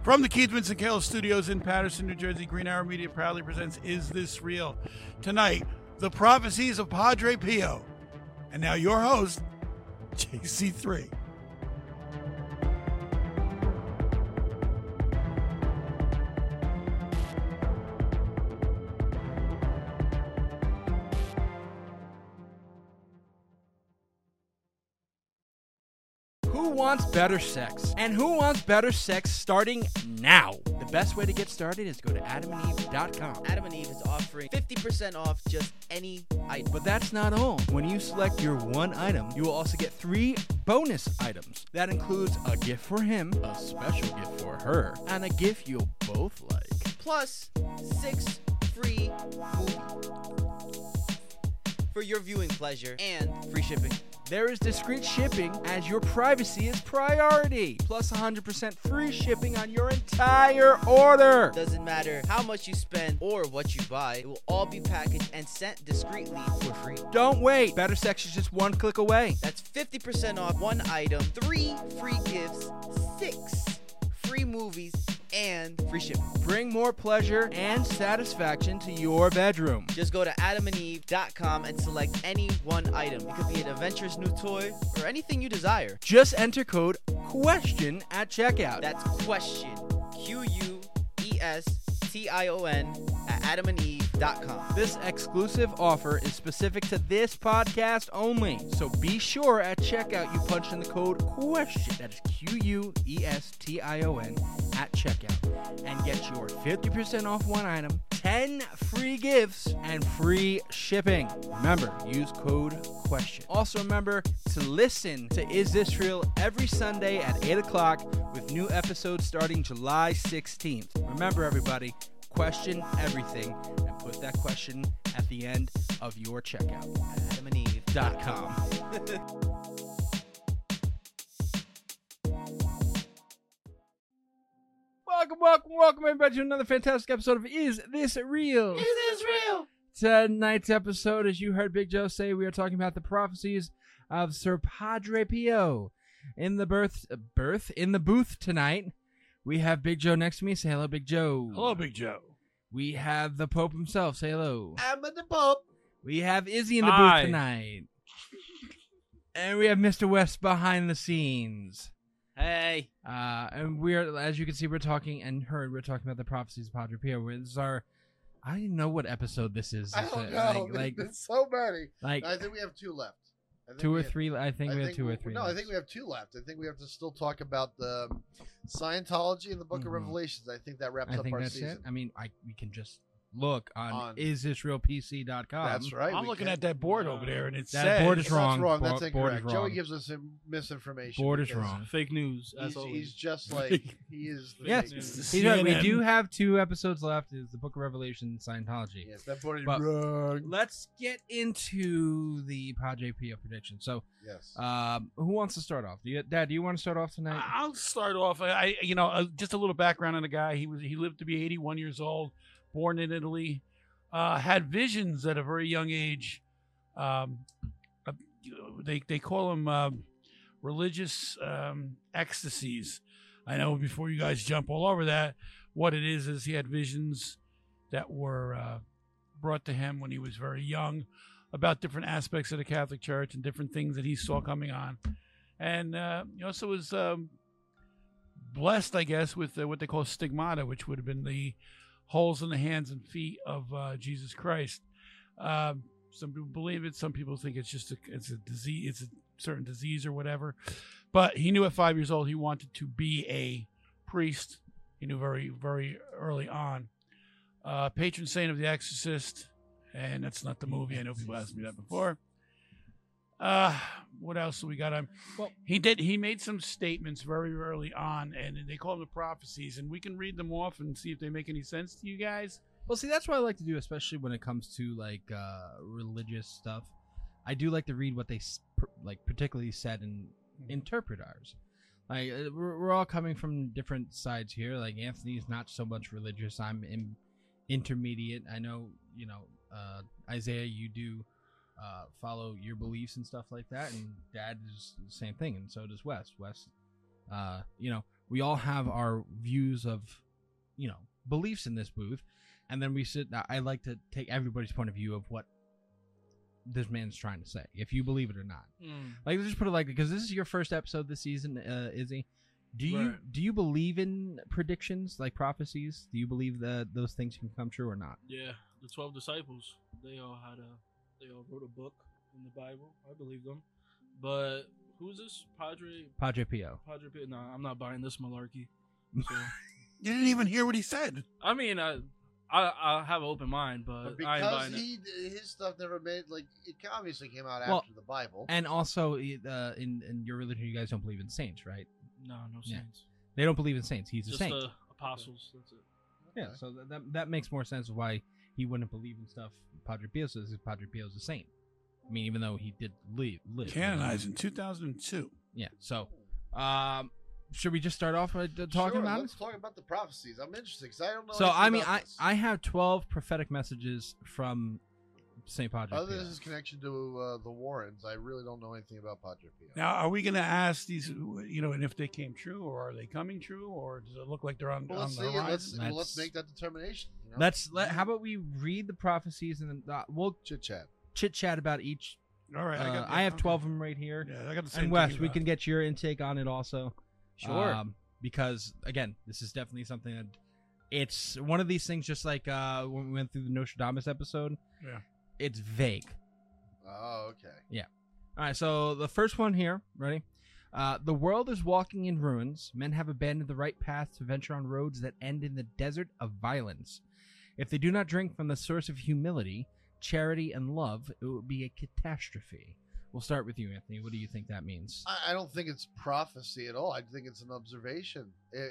From the Keith Vincent Kale Studios in Patterson, New Jersey, Green Arrow Media proudly presents Is This Real? Tonight, the prophecies of Padre Pio. And now your host, JC3. Who wants better sex? And who wants better sex starting now? The best way to get started is go to adamandeve.com. Adam and Eve is offering 50% off just any item. But that's not all. When you select your one item, you will also get 3 bonus items. That includes a gift for him, a special gift for her, and a gift you'll both like. Plus 6 free movies for your viewing pleasure and free shipping. There is discreet shipping as your privacy is priority. Plus 100% free shipping on your entire order. Doesn't matter how much you spend or what you buy, it will all be packaged and sent discreetly for free. Don't wait. Better sex is just one click away. That's 50% off one item, 3 free gifts, 6 free movies, and free shipping. Bring more pleasure and satisfaction to your bedroom. Just go to adamandeve.com and select any one item. It could be an adventurous new toy or anything you desire. Just enter code QUESTION at checkout. That's question, QUESTION at adamandeve.com. This exclusive offer is specific to this podcast only. So be sure at checkout you punch in the code QUESTION. That is QUESTION at checkout. And get your 50% off one item, 10 free gifts, and free shipping. Remember, use code QUESTION. Also remember to listen to Is This Real every Sunday at 8 o'clock with new episodes starting July 16th. Remember, everybody, question everything and put that question at the end of your checkout at adamandeve.com. Welcome, everybody, to another fantastic episode of Is This Real? Is this real? Tonight's episode, as you heard Big Joe say, we are talking about the prophecies of Sir Padre Pio. In the booth tonight, we have Big Joe next to me. Say hello, Big Joe. Hello, Big Joe. We have the Pope himself. Say hello. I'm the Pope. We have Izzy in the Hi. booth tonight. And we have Mr. West behind the scenes. Hey. And we're, as you can see, we're talking about the prophecies of Padre Pio. This is our, I don't even know what episode this is. I don't know. There's so many. Like I think we have 2 left. I think 2 or we have- 3. I think we have 2 or 3. No, I think we have 2 left. I think we have to still talk about the Scientology and the Book of Revelations. I think that wraps up our season. it. I mean, we can just look on isthisrealpc.com. That's right. I'm looking at that board over there, and it That says... board is wrong. That's wrong. Board- That's board is incorrect. Joey wrong. gives us some misinformation. Board is because wrong. Fake news. He's just like he is. The Yes, fake news. he's right. We CNN. do have 2 episodes left. Is the Book of Revelation and Scientology. Yes, that board is But- wrong. Let's get into the Padre Pio prediction. So, Yes. who wants to start off? Dad, do you want to start off tonight? I'll start off. Just a little background on the guy. He lived to be 81 years old, born in Italy, had visions at a very young age. They call them religious ecstasies. I know before you guys jump all over that, what it is he had visions that were brought to him when he was very young about different aspects of the Catholic Church and different things that he saw coming on. And he also was blessed, I guess, with what they call stigmata, which would have been the holes in the hands and feet of Jesus Christ. Some people believe it. Some people think it's just a disease. It's a certain disease or whatever. But he knew at 5 years old he wanted to be a priest. He knew very, very early on. Patron saint of The Exorcist, and that's not the movie. I know people asked me that before. What else do we got? Well, he made some statements very early on, and they call them the prophecies, and we can read them off and see if they make any sense to you guys. Well, see, that's what I like to do, especially when it comes to like religious stuff. I do like to read what they particularly said and interpret ours. Like we're all coming from different sides here. Like Anthony's not so much religious. I'm intermediate. I know, Isaiah, you do follow your beliefs and stuff like that, and Dad is the same thing, and so does Wes. we all have our views of, beliefs in this booth, and then we sit. I like to take everybody's point of view of what this man's trying to say, if you believe it or not. Like, let's just put it like, because this is your first episode this season, Izzy. Do you believe in predictions, like prophecies? Do you believe that those things can come true or not? Yeah, the 12 disciples, they all wrote a book in the Bible. I believe them. But who's this? Padre Pio. No, I'm not buying this malarkey. So. You didn't even hear what he said. I mean, I have an open mind, but I ain't buying his stuff never made, like, it obviously came out after the Bible. And also, in your religion, you guys don't believe in saints, right? No saints. Yeah. They don't believe in saints. He's a saint. Just apostles. That's it. Yeah, so that makes more sense of why he wouldn't believe in stuff Padre Pio says, because Padre Pio is a saint. I mean, even though he did live. Canonized in 2002. Yeah, so should we just start off by talking about let's talk about the prophecies. I'm interested because I don't know. So, I mean, I have 12 prophetic messages from St. Padre Pio. Other than his connection to the Warrens, I really don't know anything about Padre Pio. Now, are we going to ask these, and if they came true, or are they coming true, or does it look like they're on the horizon? Let's make that determination. How about we read the prophecies and then we'll chit chat about each. All right, I have 12 of them right here. Yeah, I got the same. And Wes, we can get your intake on it also. Sure. Because again, this is definitely something that it's one of these things. Just like when we went through the Nostradamus episode. Yeah. It's vague. Oh, okay. Yeah. All right. So the first one here. Ready? The world is walking in ruins. Men have abandoned the right path to venture on roads that end in the desert of violence. If they do not drink from the source of humility, charity, and love, it will be a catastrophe. We'll start with you, Anthony. What do you think that means? I don't think it's prophecy at all. I think it's an observation.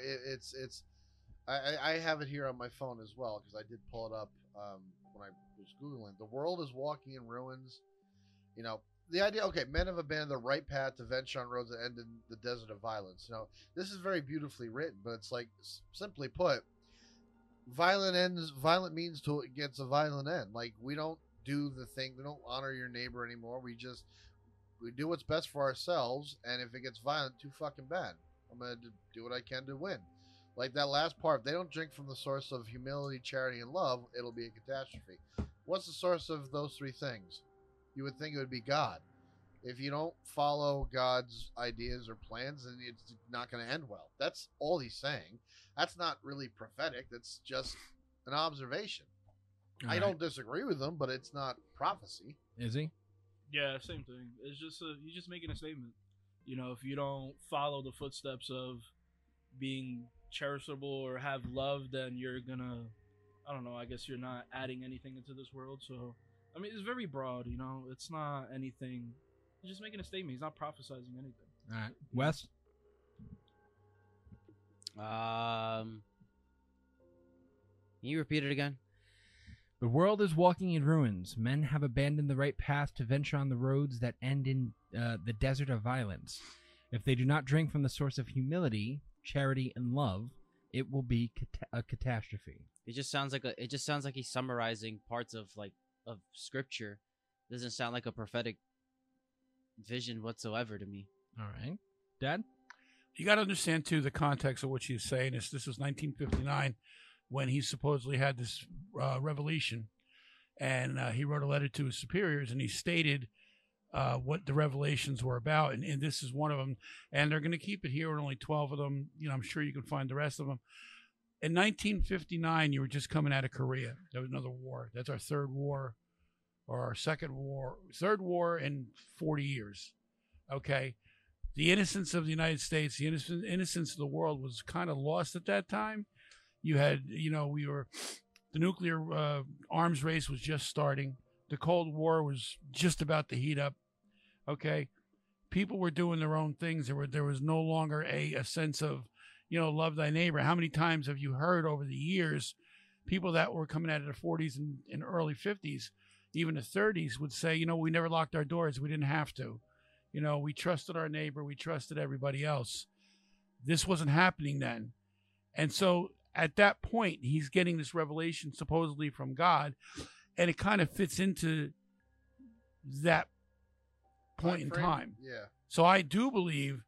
I have it here on my phone as well because I did pull it up when I was Googling. The world is walking in ruins. The idea, okay, men have abandoned the right path to venture on roads that end in the desert of violence. This is very beautifully written, but it's like, simply put, violent means to gets a violent end. Like, we don't do the thing, we don't honor your neighbor anymore. We do what's best for ourselves, and if it gets violent, too fucking bad. I'm going to do what I can to win. Like that last part, if they don't drink from the source of humility, charity, and love, it'll be a catastrophe. What's the source of those three things? You would think it would be God. If you don't follow God's ideas or plans, then it's not going to end well. That's all he's saying. That's not really prophetic. That's just an observation. All I don't disagree with him, but it's not prophecy. Is he? Yeah, same thing. It's just you're just making a statement. If you don't follow the footsteps of being cherishable or have love, then you're gonna, I don't know, I guess you're not adding anything into this world. So, I mean, it's very broad, it's not anything. He's just making a statement. He's not prophesizing anything. All right. Wes? Can you repeat it again? The world is walking in ruins. Men have abandoned the right path to venture on the roads that end in the desert of violence. If they do not drink from the source of humility, charity, and love, it will be a catastrophe. It just sounds like he's summarizing parts of scripture. It doesn't sound like a prophetic vision whatsoever to me. All right, Dad. You got to understand too the context of what she's saying. This was 1959. When he supposedly had this revelation, and he wrote a letter to his superiors, and he stated what the revelations were about, and this is one of them. And they're going to keep it here with only 12 of them. I'm sure you can find the rest of them. In 1959, you were just coming out of Korea. There was another war. That's our third war, or our third war in 40 years. Okay, the innocence of the United States, the innocence of the world was kind of lost at that time. You had, the nuclear arms race was just starting. The Cold War was just about to heat up. Okay. People were doing their own things. There was no longer a sense of, love thy neighbor. How many times have you heard over the years, people that were coming out of their 40s and early 50s, even the 30s would say, we never locked our doors. We didn't have to. We trusted our neighbor. We trusted everybody else. This wasn't happening then. And so, at that point, he's getting this revelation supposedly from God, and it kind of fits into that point in time. Yeah. So I do believe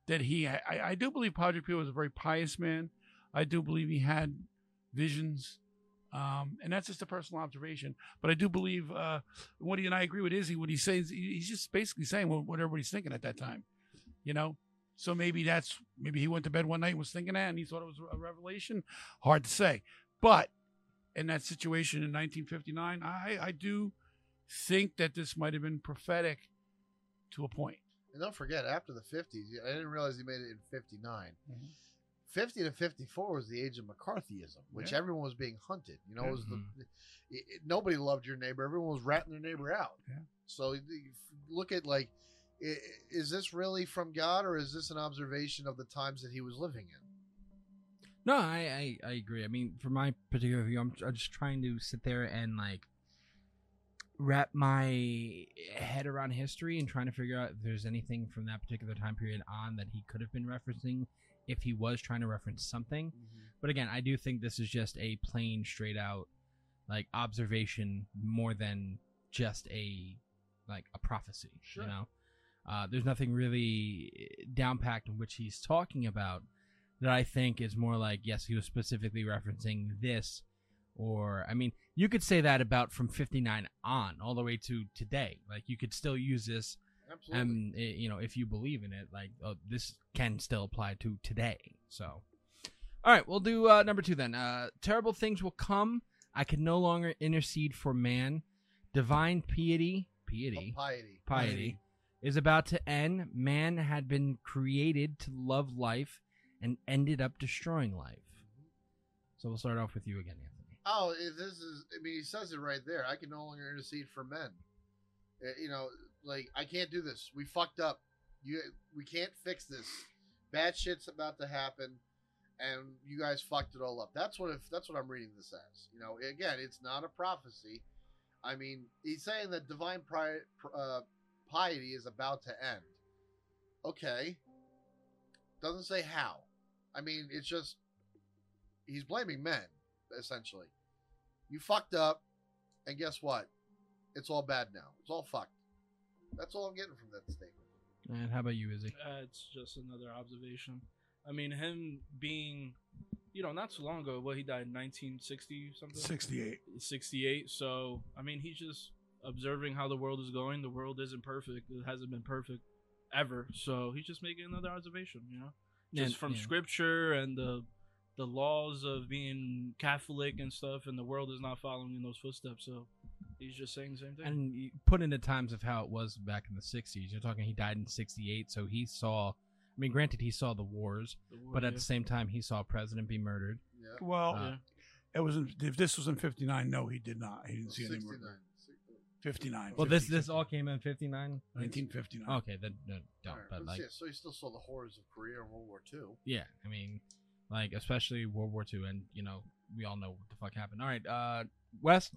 that I do believe Padre Pio was a very pious man. I do believe he had visions. And that's just a personal observation. But I do believe Woody and I agree with Izzy. What he says, he's just basically saying what everybody's thinking at that time, you know? So maybe he went to bed one night and was thinking that and he thought it was a revelation. Hard to say. But in that situation in 1959, I do think that this might have been prophetic to a point. And don't forget, after the 50s, I didn't realize he made it in 59. Mm-hmm. 50 to 54 was the age of McCarthyism, which everyone was being hunted. You know, it was nobody loved your neighbor. Everyone was ratting their neighbor out. Yeah. So look at, like, is this really from God, or is this an observation of the times that he was living in? No, I agree. I mean, for my particular view, I'm just trying to sit there and, like, wrap my head around history and trying to figure out if there's anything from that particular time period on that he could have been referencing if he was trying to reference something. But again, I do think this is just a plain, straight out, like, observation more than just a prophecy. Sure. You know, there's nothing really down packed in which he's talking about that I think is more like, yes, he was specifically referencing this. Or, I mean, you could say that about from 59 on all the way to today. Like, you could still use this. Absolutely. You know, if you believe in it, like, this can still apply to today. So, all right, we'll do number 2 then. Terrible things will come. I can no longer intercede for man. Divine piety is about to end. Man had been created to love life and ended up destroying life. So we'll start off with you again, Anthony. Oh, he says it right there. I can no longer intercede for men. You know, like, I can't do this. We fucked up. We can't fix this. Bad shit's about to happen, and you guys fucked it all up. That's what I'm reading this as. You know, again, it's not a prophecy. I mean, he's saying that divine piety is about to end. Okay. Doesn't say how. I mean, it's just he's blaming men, essentially. You fucked up, and guess what? It's all bad now. It's all fucked. That's all I'm getting from that statement. And how about you, Izzy? It's just another observation. I mean, him being, you know, not too long ago, he died in 1960 something? 68. 68. So, I mean, he's just observing how the world is going. The world isn't perfect. It hasn't been perfect ever. So, he's just making another observation, you know? Just from scripture and the laws of being Catholic and stuff, and the world is not following in those footsteps. So he's just saying the same thing. And you put into times of how it was back in the 60s. You're talking he died in 68, so he saw, I mean, granted, he saw the wars, but at the same time, he saw a president be murdered. Yeah. Well, it was if this was in 59, no, he did not. He didn't see any murder. 59. Well, 50, this all came in 59? 1959. Okay, then don't. Right, but like, so he still saw the horrors of Korea and World War II. Yeah, I mean, like, especially World War II, and, you know, we all know what the fuck happened. All right, Wes?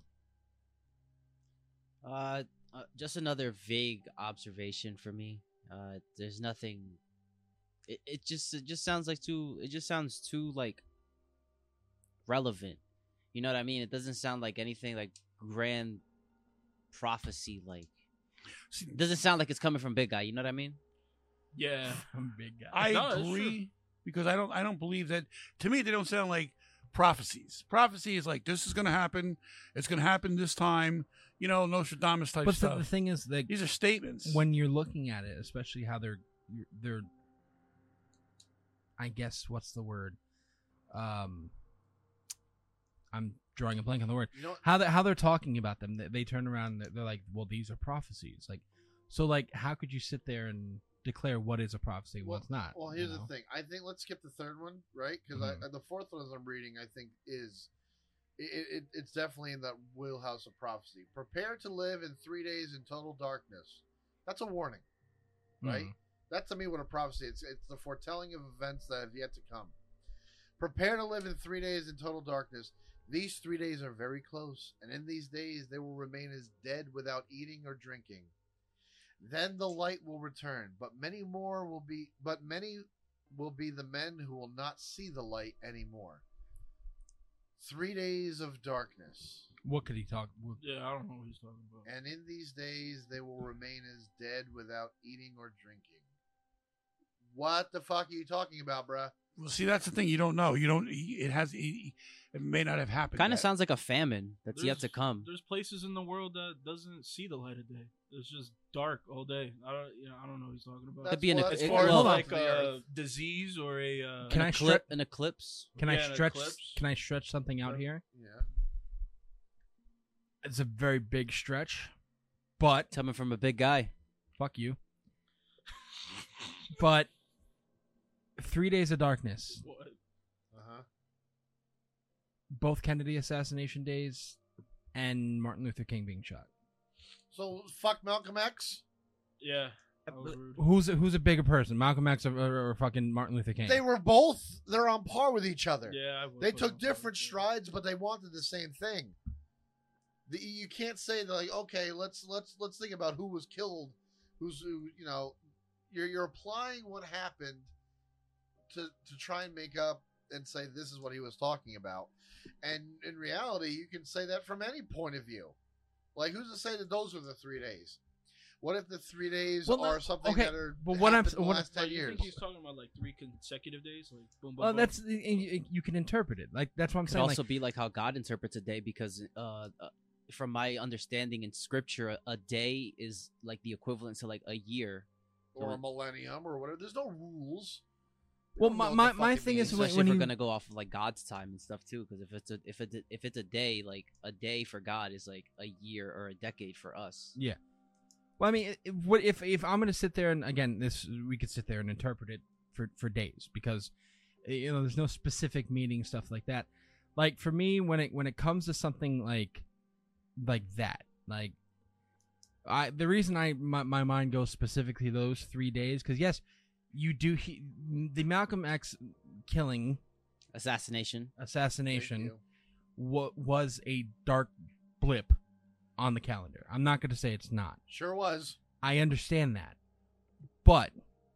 Just another vague observation for me. There's nothing. It just sounds like too like relevant. You know what I mean? It doesn't sound like anything like grand prophecy. Like, it doesn't sound like it's coming from Big Guy. You know what I mean? Yeah, I'm a big guy. I agree, because I don't believe that. To me, they don't sound like prophecies. Prophecy is like, this is going to happen. It's going to happen this time. You know, Nostradamus type stuff. But the thing is, like, these are statements. When you're looking at it, especially how they're, I guess, what's the word? I'm drawing a blank on the word. You know, how they're talking about them. They turn around. They're like, well, these are prophecies. Like, so, like, how could you sit there and declare what is a prophecy and what's not? Well, here's the thing. I think let's skip the third one, right? Because the fourth one, as I'm reading, I think is it's definitely in that wheelhouse of prophecy. Prepare to live in 3 days in total darkness. That's a warning, right? That's, to me, what a prophecy is. It's the foretelling of events that have yet to come. Prepare to live in 3 days in total darkness. These 3 days are very close, and in these days they will remain as dead without eating or drinking. Then the light will return, but many will be the men who will not see the light anymore. 3 days of darkness. What could he talk? Yeah, I don't know what he's talking about. And in these days they will remain as dead without eating or drinking. What the fuck are you talking about, bruh? Well, see, that's the thing. You don't know. You don't. It may not have happened. Kind of yet. sounds like a famine that's yet to come. There's places in the world that doesn't see the light of day. It's just dark all day. I don't know what he's talking about. Could be an That's ec- far well, off like the a earth. disease or a Can I an eclipse. Can I Yeah, an stretch? eclipse. Can I stretch something out here? Yeah. It's a very big stretch, but Coming from a big guy. fuck you. But 3 Days of Darkness, What? Uh-huh. both Kennedy assassination days, and Martin Luther King being shot. So fuck Malcolm X. Yeah. That was rude. Who's a bigger person, Malcolm X or fucking Martin Luther King? They were both. They're on par with each other. Yeah, I would They put took him different first, yeah. strides, but they wanted the same thing. You can't say that, like, okay, let's think about who was killed, who. You know, you're applying what happened to try and make up and say this is what he was talking about, and in reality, you can say that from any point of view. Like, who's to say that those are the 3 days? What if the 3 days Well, are something okay, that are but what I'm- happened in the what- last Like, 10 you years? think he's talking about like 3 consecutive days? Like boom, boom, Well, boom? that's you can interpret it like that's what I'm Could saying. also Like, be like how God interprets a day, because from my understanding in Scripture, a day is like the equivalent to like a year. Or a millennium or whatever. There's no rules. We Well, don't know what my the fuck it thing is means. when- Especially if we're he- gonna go off of like God's time and stuff too, because if it's a day, like a day for God is like a year or a decade for us. yeah. Well, I mean, what if I'm gonna sit there and again, we could sit there and interpret it for days because there's no specific meaning, stuff like that. Like for me, when it comes to something like that, like the reason my mind goes specifically those 3 days because yes, you do the Malcolm X killing Assassination. Thank assassination you. was a dark blip on the calendar. I'm not going to say it's not. Sure was. I understand that. But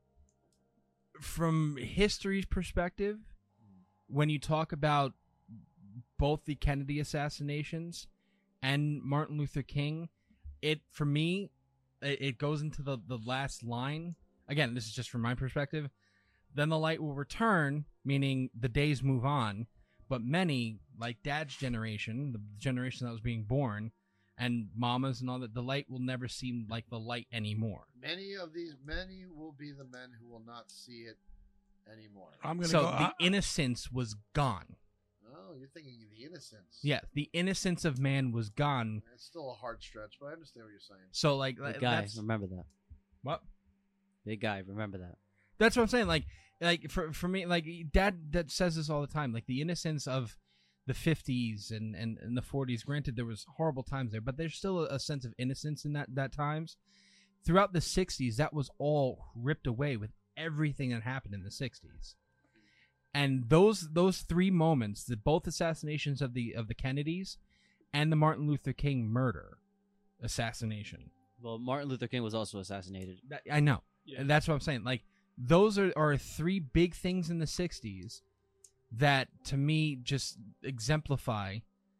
from history's perspective, when you talk about both the Kennedy assassinations and Martin Luther King, for me, it goes into the last line. Again, this is just from my perspective. Then the light will return, meaning the days move on, but many, like Dad's generation, the generation that was being born, and Mama's and all that, the light will never seem like the light anymore. Many will be the men who will not see it anymore. I'm gonna So go. the innocence was gone. Oh, you're thinking of the innocence. Yeah, the innocence of man was gone. It's still a hard stretch, but I understand what you're saying. So like Big guy, that's remember that. what Big guy, remember that. that's what I'm saying. Like for me, like Dad that says this all the time. Like the innocence of the 50s and the 40s. Granted, there was horrible times there, but there's still a sense of innocence in that times. Throughout the 60s, that was all ripped away with everything that happened in the 60s. And those 3 moments, both assassinations of the Kennedys and the Martin Luther King murder assassination. Well, Martin Luther King was also assassinated. I know. Yeah. And that's what I'm saying. Like those are 3 big things in the 60s that to me just exemplify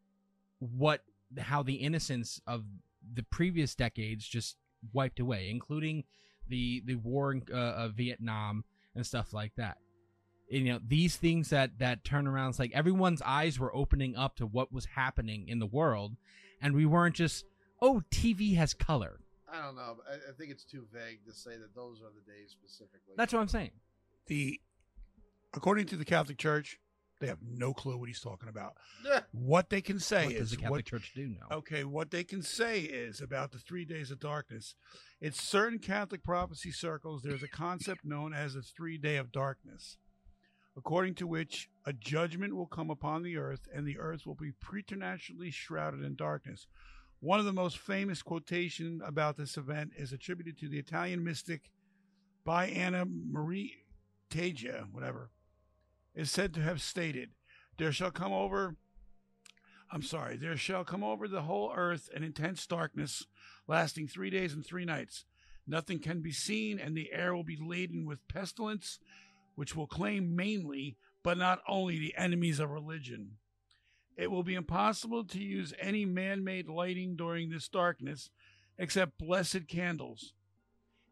how the innocence of the previous decades just wiped away, including the war in Vietnam and stuff like that. And, these things that turnarounds, like everyone's eyes were opening up to what was happening in the world, and we weren't just, oh, TV has color. I don't know. But I think it's too vague to say that those are the days specifically. That's what I'm saying. According to the Catholic Church, they have no clue what he's talking about. Yeah. What they can say What is does the Catholic Church do now? Okay, what they can say is about the 3 days of darkness. In certain Catholic prophecy circles, there's a concept known as a 3 day of darkness, according to which a judgment will come upon the earth, and the earth will be preternaturally shrouded in darkness. One of the most famous quotations about this event is attributed to the Italian mystic by Anna Maria Tagia, whatever, is said to have stated, there shall come over the whole earth an intense darkness lasting 3 days and 3 nights. Nothing can be seen, and the air will be laden with pestilence, which will claim mainly, but not only, the enemies of religion. It will be impossible to use any man-made lighting during this darkness, except blessed candles.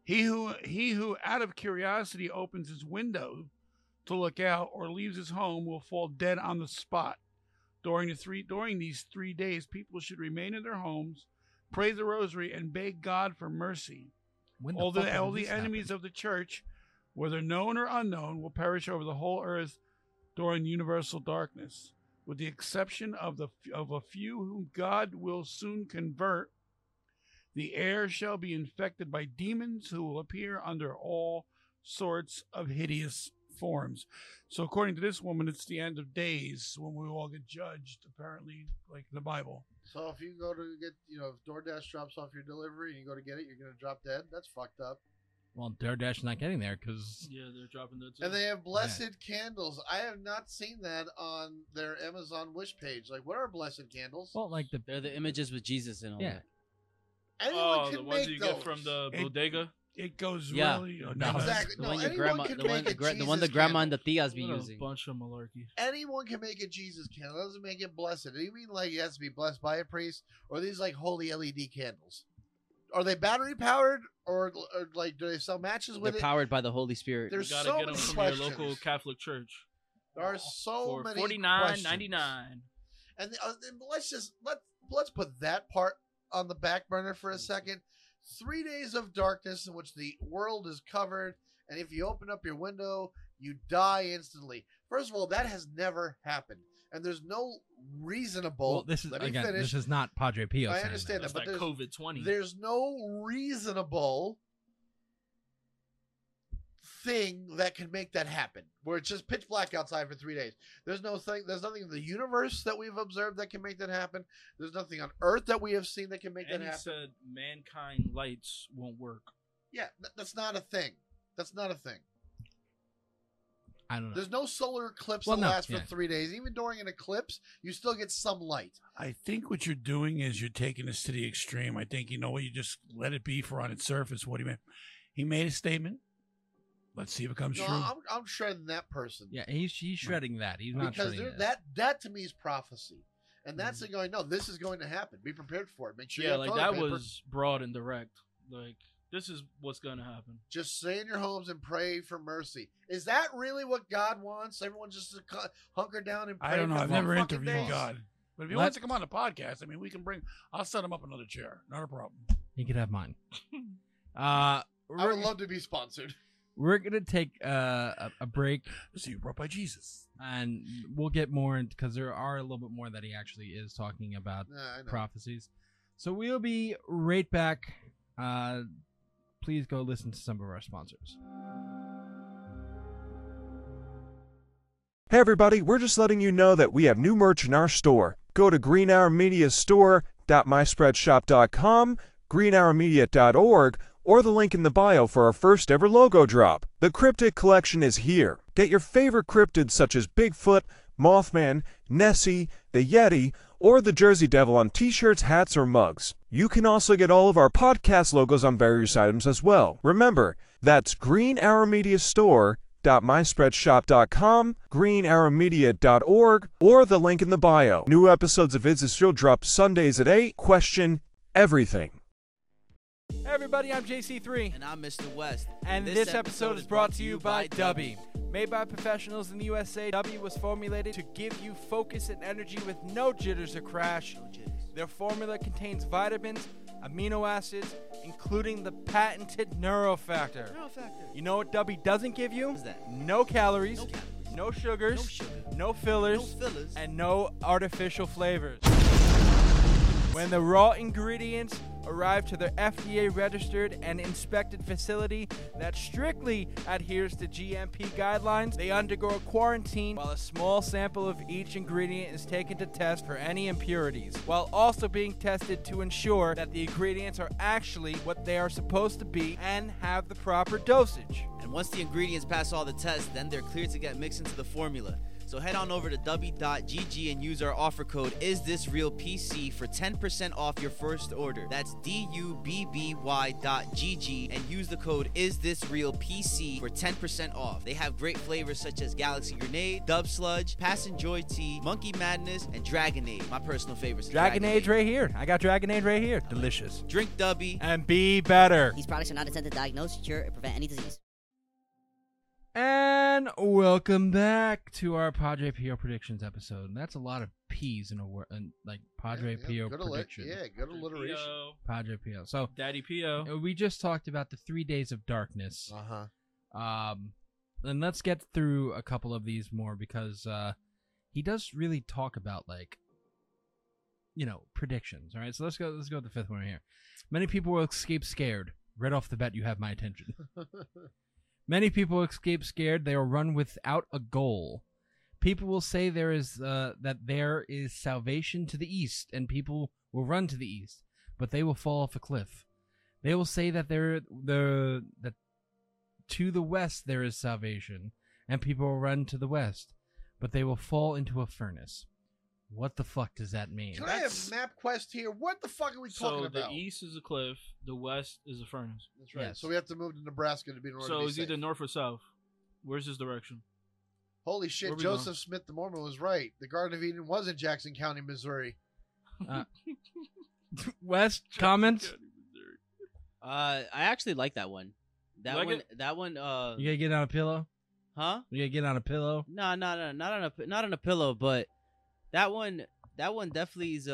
He who out of curiosity opens his window to look out or leaves his home will fall dead on the spot. During these 3 days, people should remain in their homes, pray the rosary, and beg God for mercy. All the enemies of the church, whether known or unknown, will perish over the whole earth during universal darkness, with the exception of a few whom God will soon convert. The air shall be infected by demons who will appear under all sorts of hideous forms. So according to this woman, it's the end of days when we all get judged, apparently, like in the Bible. So if you go to get, if DoorDash drops off your delivery and you go to get it, you're going to drop dead? That's fucked up. Well, DoorDash not getting there because... Yeah, they're dropping that too. And they have blessed candles. I have not seen that on their Amazon wish page. Like, what are blessed candles? Well, like They're the images with Jesus and all that. Anyone can the ones make you those. get from the bodega. It goes Yeah. really... Exactly. The No, one your anyone grandma, can the make one, a the one the Jesus grandma candle. and the tias be What a using. bunch of malarkey. Anyone can make a Jesus candle. That doesn't make it blessed. Do you mean like it has to be blessed by a priest? Or are these like holy LED candles? Are they battery powered? Or like do they sell matches with They're it? powered by the Holy Spirit. There's You gotta so get them many from questions. your local Catholic church. There are so for many $49.99. And let's put that part on the back burner for a second. 3 days of darkness in which the world is covered, and if you open up your window, you die instantly. First of all, that has never happened, and there's no reasonable. well, this is let me again. finish. This is not Padre Pio. I saying understand That's but that there's- COVID-20. There's no reasonable thing that can make that happen. Where it's just pitch black outside for 3 days. There's nothing in the universe that we've observed that can make that happen. There's nothing on Earth that we have seen that can make And that he happen. said mankind lights won't work. Yeah, that's not a thing. That's not a thing. I don't know. There's no solar eclipse Well, that no, lasts yeah. for 3 days. Even during an eclipse, you still get some light. I think what you're doing is you're taking this to the extreme. I think, you just let it be for on its surface what he meant. He made a statement. Let's see if it comes No, true. I'm shredding that person. Yeah, he's shredding that. He's not because shredding that to me is prophecy. And that's going, no, this is going to happen. Be prepared for it. Make sure you Yeah, have like toilet that paper. was broad and direct. Like, this is what's gonna happen. Just stay in your homes and pray for mercy. Is that really what God wants? Everyone just to hunker down and pray I don't know. for I've 4 never fucking interviewed days? God. But if he wants to come on the podcast, we can I'll set him up another chair. Not a problem. He could have mine. I would love to be sponsored. We're gonna take a break, So you brought by Jesus. and we'll get more into because there are a little bit more that he actually is talking about I know. prophecies. So we'll be right back. Please go listen to some of our sponsors. Hey everybody, we're just letting you know that we have new merch in our store. Go to greenhourmediastore.myspreadshop.com, greenhourmedia.org, or the link in the bio for our first ever logo drop. The Cryptid Collection is here. Get your favorite cryptids such as Bigfoot, Mothman, Nessie, the Yeti, or the Jersey Devil on t-shirts, hats, or mugs. You can also get all of our podcast logos on various items as well. Remember, that's greenhourmediastore.myspreadshop.com, greenhourmedia.org, or the link in the bio. New episodes of Is This Real drop Sundays at 8. Question everything. Hey everybody, I'm JC3. And I'm Mr. West. And this episode is brought to you by Dubby. Made by professionals in the USA, Dubby was formulated to give you focus and energy with no jitters or crash. No jitters. Their formula contains vitamins, amino acids, including the patented Neurofactor. You know what Dubby doesn't give you? What's that? No calories, No calories. no sugars, No sugar. no fillers, No fillers. and no artificial flavors. When the raw ingredients arrive to their FDA-registered and inspected facility that strictly adheres to GMP guidelines, they undergo a quarantine while a small sample of each ingredient is taken to test for any impurities, while also being tested to ensure that the ingredients are actually what they are supposed to be and have the proper dosage. And once the ingredients pass all the tests, then they're cleared to get mixed into the formula. So head on over to dubby.gg and use our offer code IsThisRealPC for 10% off your first order. That's DUBBY.GG and use the code IsThisRealPC for 10% off. They have great flavors such as Galaxy Grenade, Dub Sludge, Pass and Joy Tea, Monkey Madness, and Dragonade. My personal favorites. Dragonade's right here. I got Dragonade right here. Delicious. Drink Dubby. And be better. These products are not intended to diagnose, cure, or prevent any disease. And welcome back to our Padre Pio predictions episode. And that's a lot of P's in a word, like Padre Pio good prediction. good alliteration. Pio, Padre Pio. So Daddy Pio. we just talked about the 3 days of darkness. Uh-huh. And let's get through a couple of these more because he does really talk about predictions. All right, so let's go with the fifth one here. Many people will escape scared. Right off the bat, you have my attention. Many people escape scared. They will run without a goal. People will say there is salvation to the east, and people will run to the east, but they will fall off a cliff. They will say that that to the west there is salvation, and people will run to the west, but they will fall into a furnace. What the fuck does that mean? Can I have MapQuest here? What the fuck are we talking So about? the east is a cliff, the west is a furnace. That's right. Yes. So we have to move to Nebraska to be in order to So be it's safe. either north or south. Where's his direction? Holy shit, Where we Joseph Smith the Mormon was right. The Garden of Eden was in Jackson County, Missouri. West, comments? I actually like that one. That Like one. it? That one. You gotta get on a pillow? Huh? You gotta get on a pillow? No, not on a pillow, but that one definitely is.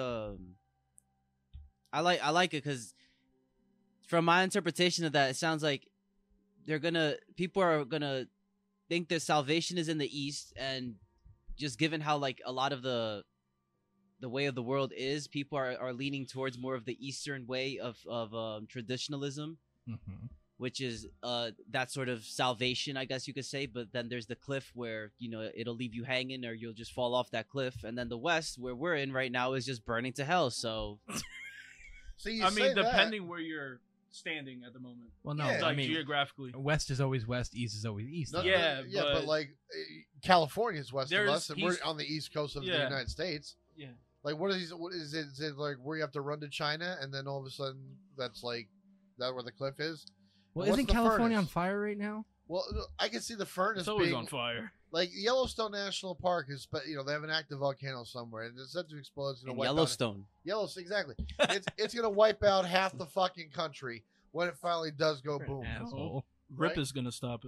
I like it because from my interpretation of that, it sounds like people are gonna think that salvation is in the east, and just given how like a lot of the way of the world is, people are leaning towards more of the Eastern way of traditionalism. Mm-hmm. Which is that sort of salvation, I guess you could say. But then there's the cliff where, it'll leave you hanging or you'll just fall off that cliff. And then the West, where we're in right now, is just burning to hell. So, So you I say mean, that. depending where you're standing at the moment. Well, no, Yeah. I Like mean, geographically. west is always west, east is always east. No, Yeah, but but- like California's west of There's- us, and we're on the east coast of the Yeah. United States. Yeah. Like, what is it? Is it like where you have to run to China, and then all of a sudden that's like that where the cliff is? Well, What's isn't the California furnace? on fire right now? Well, I can see the furnace It's always being on fire. like Yellowstone National Park is, but they have an active volcano somewhere, and it's set to explode. It's gonna in wipe Yellowstone. Yellowstone, exactly. it's gonna wipe out half the fucking country when it finally does go boom. Asshole. Rip Right? is gonna stop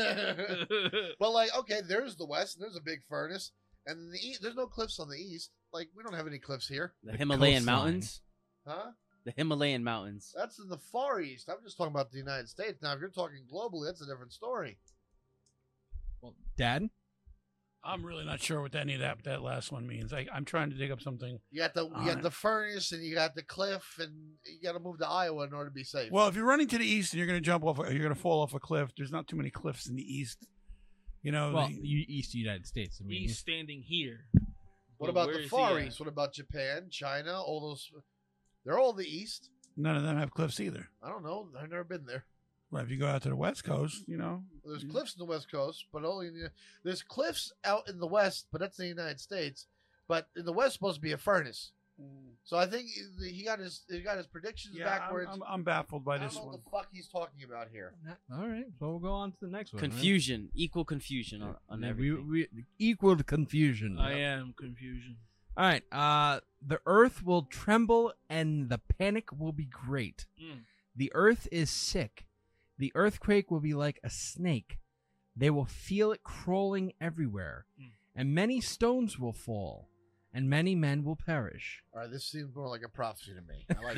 it. But like, okay, there's the west, and there's a big furnace, and then the east. There's no cliffs on the east. Like, we don't have any cliffs here, The Himalayan coastline. mountains. huh? The Himalayan mountains. That's in the Far East. I'm just talking about the United States. Now, if you're talking globally, that's a different story. Well, Dad? I'm really not sure what any of that last one means. I'm trying to dig up something. You got the furnace, and you got the cliff, and you got to move to Iowa in order to be safe. Well, if you're running to the east and you're going to you're going to fall off a cliff. There's not too many cliffs in the east. Well, east United States. I mean, He's standing here. what But about where the is he Far at? East? What about Japan, China? All those, they're all the east. none of them have cliffs either. I don't know. I've never been there. Well, if you go out to the west coast, There's cliffs in the West Coast, but only there's cliffs out in the West, but that's in the United States. But in the West, it's supposed to be a furnace. So I think he got his predictions Yeah, backwards. I'm baffled by I don't this know one. what the fuck he's talking about here. all right. So we'll go on to the next one. right? Confusion. Equal confusion on Yeah, everything. we equal to confusion. I am confusion. All right. The earth will tremble and the panic will be great. Mm. The earth is sick. The earthquake will be like a snake. They will feel it crawling everywhere. Mm. And many stones will fall. And many men will perish. All right, this seems more like a prophecy to me. I like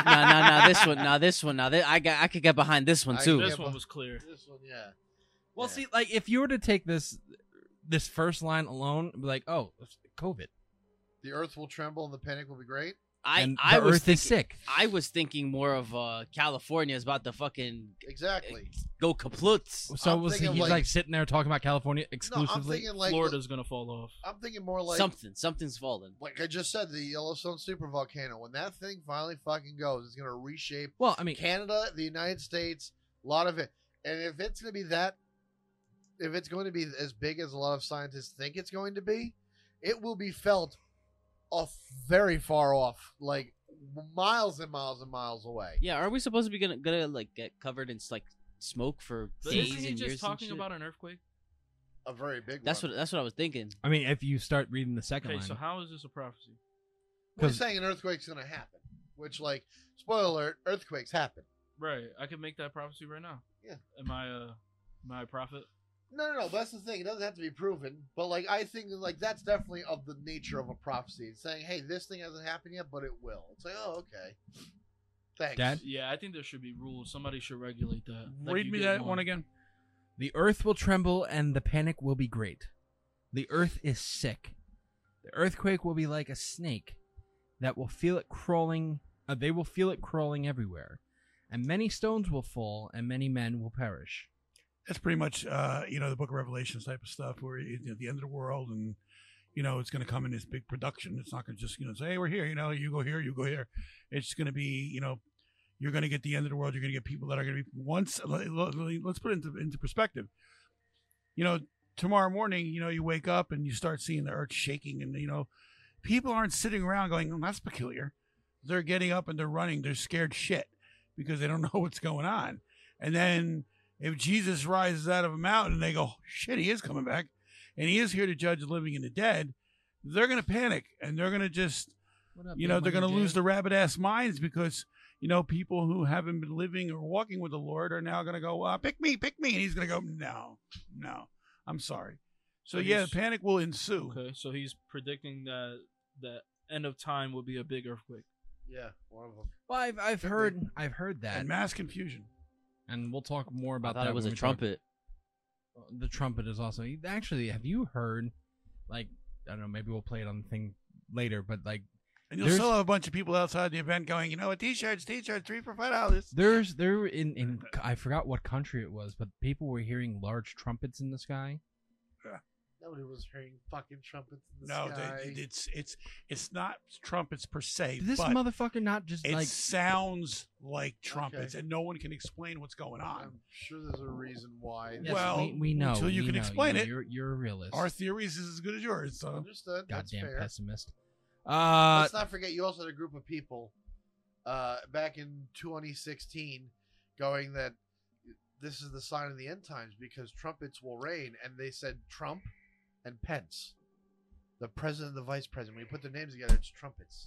This one. I could get behind this one I too. get- This one was clear. this one, yeah. Well, Yeah. see, like if you were to take this first line alone, it'd be like, oh, it's COVID. The earth will tremble and the panic will be great. And I the was earth is sick. I was thinking more of California is about to fucking Exactly. go kaplutz. So I'm was thinking he's like- like sitting there talking about California No, I'm exclusively. thinking like Florida's gonna fall off. I'm thinking more like Something's falling. like I just said, the Yellowstone supervolcano. When that thing finally fucking goes, it's gonna reshape Well, I mean, Canada, the United States, a lot of it. And if it's gonna be that, if it's going to be as big as a lot of scientists think it's going to be, it will be felt off very far off, like miles and miles and miles away. Yeah, are we supposed to be gonna like get covered in like smoke for But days isn't he and just years? talking and shit? about an earthquake? A very big That's one. what I was thinking. I mean, if you start reading the second Okay, line, so how is this a prophecy? We're 'cause- saying an earthquake's going to happen, which, like, spoiler alert, earthquakes happen. Right, I can make that prophecy right now. Yeah. Am I a prophet? No. But that's the thing. It doesn't have to be proven. But, like, I think, like, that's definitely of the nature of a prophecy. It's saying, hey, this thing hasn't happened yet, but it will. It's like, oh, okay. Thanks. Dad? Yeah, I think there should be rules. Somebody should regulate that. Like Read you me get that one again. the earth will tremble and the panic will be great. The earth is sick. The earthquake will be like a snake that will feel it crawling. They will feel it crawling everywhere, and many stones will fall, and many men will perish. That's pretty much, the Book of Revelations type of stuff, where at the end of the world, and it's going to come in this big production. It's not going to just say, hey, we're here. You go here, you go here. It's going to be, you're going to get the end of the world. You're going to get people that are going to be once. Let's put it into perspective. Tomorrow morning, you wake up and you start seeing the earth shaking, and people aren't sitting around going, that's peculiar. They're getting up and they're running. They're scared shit because they don't know what's going on. And then if Jesus rises out of a mountain and they go, shit, he is coming back and he is here to judge the living and the dead, they're going to panic and they're going to just, they're going to lose their rabbit ass minds because, people who haven't been living or walking with the Lord are now going to go, pick me. And he's going to go, no, I'm sorry. So the panic will ensue. Okay, so he's predicting that the end of time will be a big earthquake. Yeah, one of them. Well, I've heard that, And mass confusion. and we'll talk more I about thought that. it was when a we talk- trumpet. The trumpet is also actually. Have you heard? Like, I don't know. Maybe we'll play it on the thing later, but like, And you'll There's- still have a bunch of people outside the event going, t-shirts, 3 for $5. there in I forgot what country it was, but people were hearing large trumpets in the sky. Nobody was hearing fucking trumpets in the No, sky. it's not trumpets per se, Did this but motherfucker not just it like? sounds like trumpets, Okay. and no one can explain what's going on. I'm sure there's a reason why. Yes, well, we know. until you we can know. explain it. You're a realist. Our theories is as good as yours. So Understood. That's Goddamn fair. pessimist. Let's not forget, you also had a group of people back in 2016 going that this is the sign of the end times because trumpets will rain, and they said Trump and Pence, the president and the vice president. When you put their names together, it's trumpets.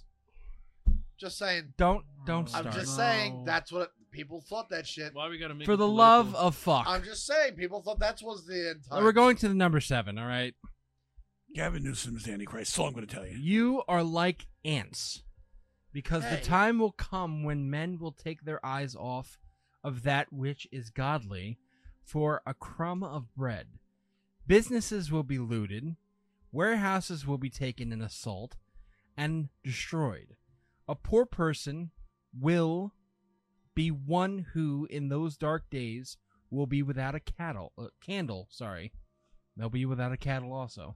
Just saying. Don't start. I'm just saying that's what people thought that shit. Why we gotta make For it the political? love of fuck. I'm just saying people thought that was the end time. We're going to the number 7. All right. Gavin Newsom is the Antichrist. That's all I'm going to tell you. You are like ants, because the Hey. time will come when men will take their eyes off of that which is godly for a crumb of bread. Businesses will be looted, warehouses will be taken in assault and destroyed. A poor person will be one who, in those dark days, will be without a candle. Sorry, they'll be without a cattle also.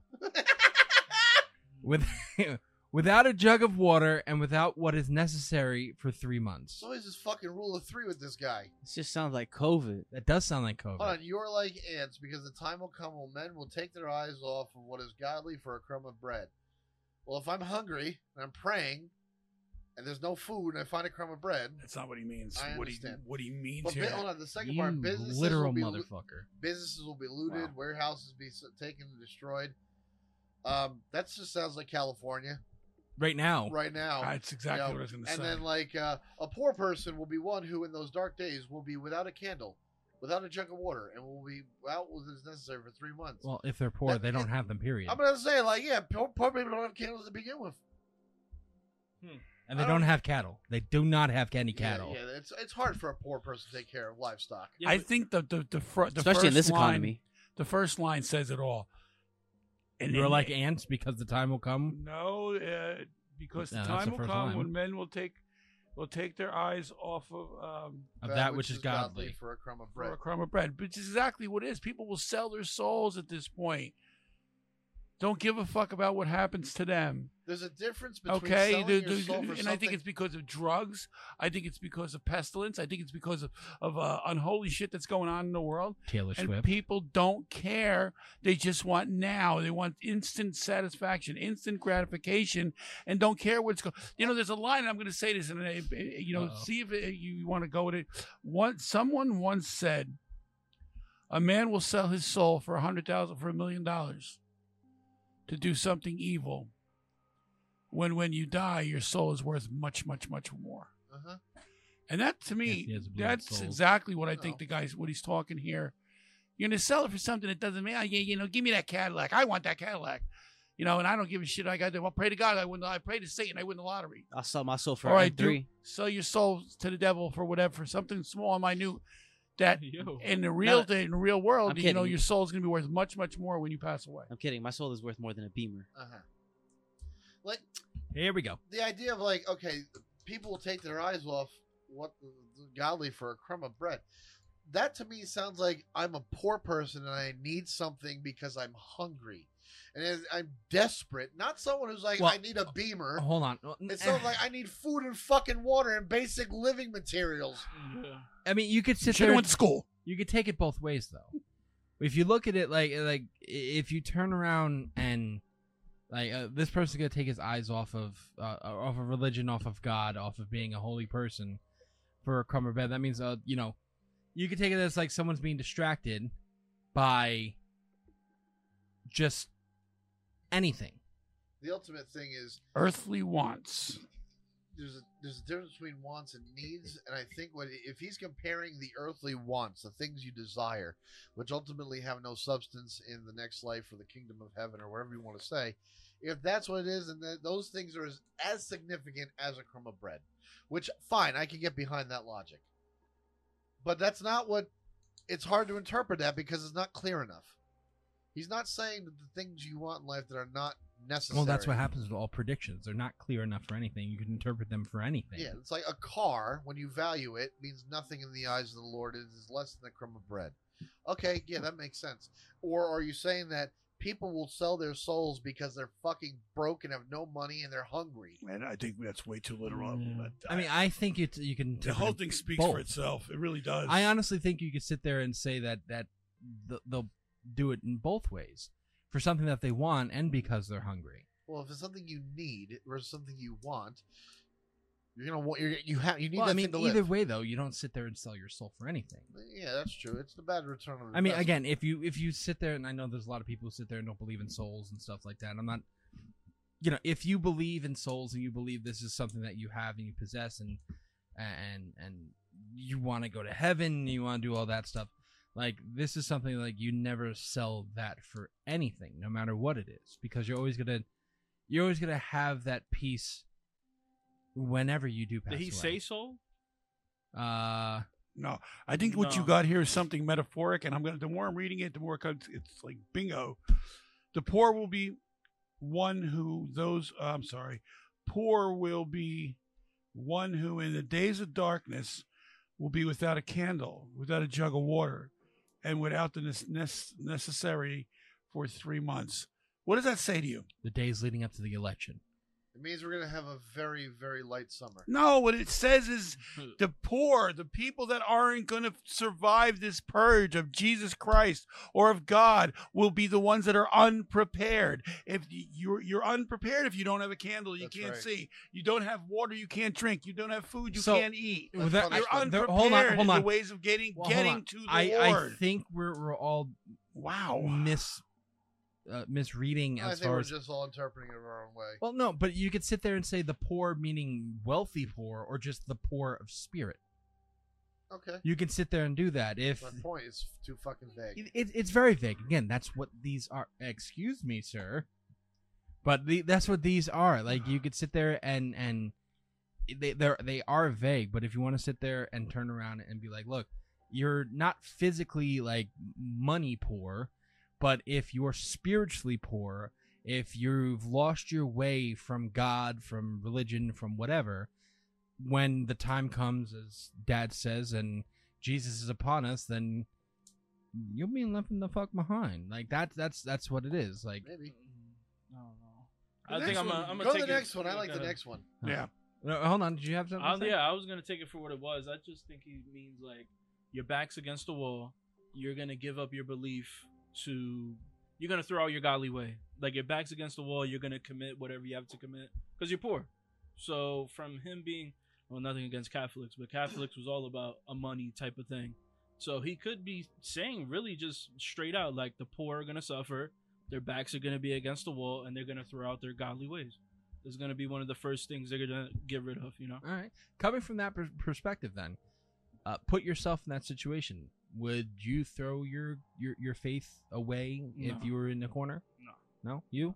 Without a jug of water and without what is necessary for 3 months. It's always this fucking rule of 3 with this guy. This just sounds like COVID. That does sound like COVID. Hold on, you're like ants because the time will come when men will take their eyes off of what is godly for a crumb of bread. Well, if I'm hungry and I'm praying and there's no food and I find a crumb of bread, That's not what he means. I What he understand. means but here. hold on, the second You part, businesses literal will be motherfucker. businesses will be looted, Wow. warehouses be taken and destroyed. That just sounds like California Right now. right now. That's exactly what I was going to say. And then, like, a poor person will be one who, in those dark days, will be without a candle, without a jug of water, and will be out what is necessary for 3 months. Well, if they're poor, That- they don't have them, period. I'm gonna say, like, yeah, poor people don't have candles to begin with. And they I don't don't- have cattle. They do not have any cattle. Yeah, it's hard for a poor person to take care of livestock. Yeah, I but- think the Especially in first this line, economy. the first line says it all. And You're then- like ants because the time will come. No, because No, the that's time the will first come line. when men will take their eyes off of Of that which is godly. for a crumb of for bread. a crumb of bread. Which is exactly what it is. People will sell their souls at this point. don't give a fuck about what happens to them. There's a difference between Okay, selling your soul for and something. I think it's because of drugs. I think it's because of pestilence. I think it's because of unholy shit that's going on in the world. Taylor And Swift. people don't care. They just want now. They want instant satisfaction, instant gratification, and don't care what's going. There's a line. I'm going to say this, and see if you want to go with it. Someone once said, "A man will sell his soul for $100,000 for $1 million to do something evil. When you die, your soul is worth much, much, much more." Uh-huh. And that, to me, Yes, he has that's blood souls. exactly what I think the guy's what he's talking here. You're gonna sell it for something that doesn't matter. Give me that Cadillac. I want that Cadillac. And I don't give a shit. I got to. Well, pray to God. I pray to Satan. I win the lottery. I'll sell my soul for All right, M3. sell your soul to the devil for whatever, for something small and minute. That Yo. in the real world, I'm kidding. your soul's gonna be worth much, much more when you pass away. I'm kidding. My soul is worth more than a Beamer. Uh-huh. Like Here we go. the idea of people will take their eyes off what the godly for a crumb of bread. That to me sounds like I'm a poor person and I need something because I'm hungry. And I'm desperate. Not someone who's like, Well, I need a Beamer. Hold on. It's someone like, I need food and fucking water and basic living materials. Yeah. I mean, you could sit Should there. have went to school. You could take it both ways, though. If you look at it like if you turn around and this person's gonna take his eyes off of religion, off of God, off of being a holy person for a crumb of bread. That means you could take it as like someone's being distracted by just anything. The ultimate thing is Earthly wants. there's a difference between wants and needs, and I think if he's comparing the earthly wants, the things you desire, which ultimately have no substance in the next life or the kingdom of heaven or whatever you want to say, if that's what it is, and those things are as significant as a crumb of bread, which fine, I can get behind that logic, but that's not what. It's hard to interpret that because it's not clear enough. He's not saying that the things you want in life that are not necessary. Well, that's what happens with all predictions. They're not clear enough for anything. You can interpret them for anything. Yeah, it's like a car, when you value it, means nothing in the eyes of the Lord. It is less than a crumb of bread. Okay, yeah, that makes sense. Or are you saying that people will sell their souls because they're fucking broke and have no money and they're hungry? And I think that's way too literal. But I mean, I think you can. the whole thing speaks both. for itself. It really does. I honestly think you could sit there and say that they'll do it in both ways, for something that they want and because they're hungry. Well, if it's something you need versus something you want, you're gonna want you need Well, that I mean, thing to either live. way though, you don't sit there and sell your soul for anything. Yeah, that's true. It's the bad return on I mean, investment. again, if you sit there, and I know there's a lot of people who sit there and don't believe in souls and stuff like that. I'm not, if you believe in souls and you believe this is something that you have and you possess and you want to go to heaven, you want to do all that stuff. Like, this is something like you never sell that for anything, no matter what it is, because you're always gonna have that peace whenever you do pass Did he away. say soul? No, I think what you No. got here is something metaphoric, and the more I'm reading it, the more it's like bingo. The poor will be one who poor will be one who in the days of darkness will be without a candle, without a jug of water, and without the necessary for 3 months. What does that say to you? The days leading up to the election. It means we're gonna have a very, very light summer. No, what it says is the poor, the people that aren't going to survive this purge of Jesus Christ or of God, will be the ones that are unprepared. If you're unprepared, if you don't have a candle, you That's can't right. see. You don't have water, you can't drink. You don't have food, you So, can't eat. With that- You're I- unprepared hold on. in the ways of getting Well, hold on. to the I Lord. think we're all Wow. misreading I as think far we're as. just all interpreting it our own way. Well, no, but you could sit there and say the poor meaning wealthy poor or just the poor of spirit. Okay. You can sit there and do that. If My point is too fucking vague. it's very vague. Again, that's what these are. Excuse me, sir, but that's what these are. Like, you could sit there and they are vague. But if you want to sit there and turn around and be like, look, you're not physically like money poor, but if you're spiritually poor, if you've lost your way from God, from religion, from whatever, when the time comes, as Dad says, and Jesus is upon us, then you'll be left in the fuck behind. Like, that's what it is. Like, Maybe. I don't know. The I think next I'm one. gonna Go take to the it. next one. I like the Okay. next one. Yeah. No, hold on. Did you have something? to say? Yeah, I was gonna take it for what it was. I just think he means like your back's against the wall. You're gonna give up your belief to. You're gonna throw out your godly way. Like your back's against the wall. You're gonna commit whatever you have to commit because you're poor. So from him being, well, nothing against Catholics, but Catholics was all about a money type of thing. So he could be saying really just straight out like the poor are gonna suffer. Their backs are gonna be against the wall, and they're gonna throw out their godly ways. Is going to be one of the first things they're going to get rid of, you know? All right. Coming from that perspective, then, put yourself in that situation. Would you throw your faith away if No. you were in the corner? No. No? You?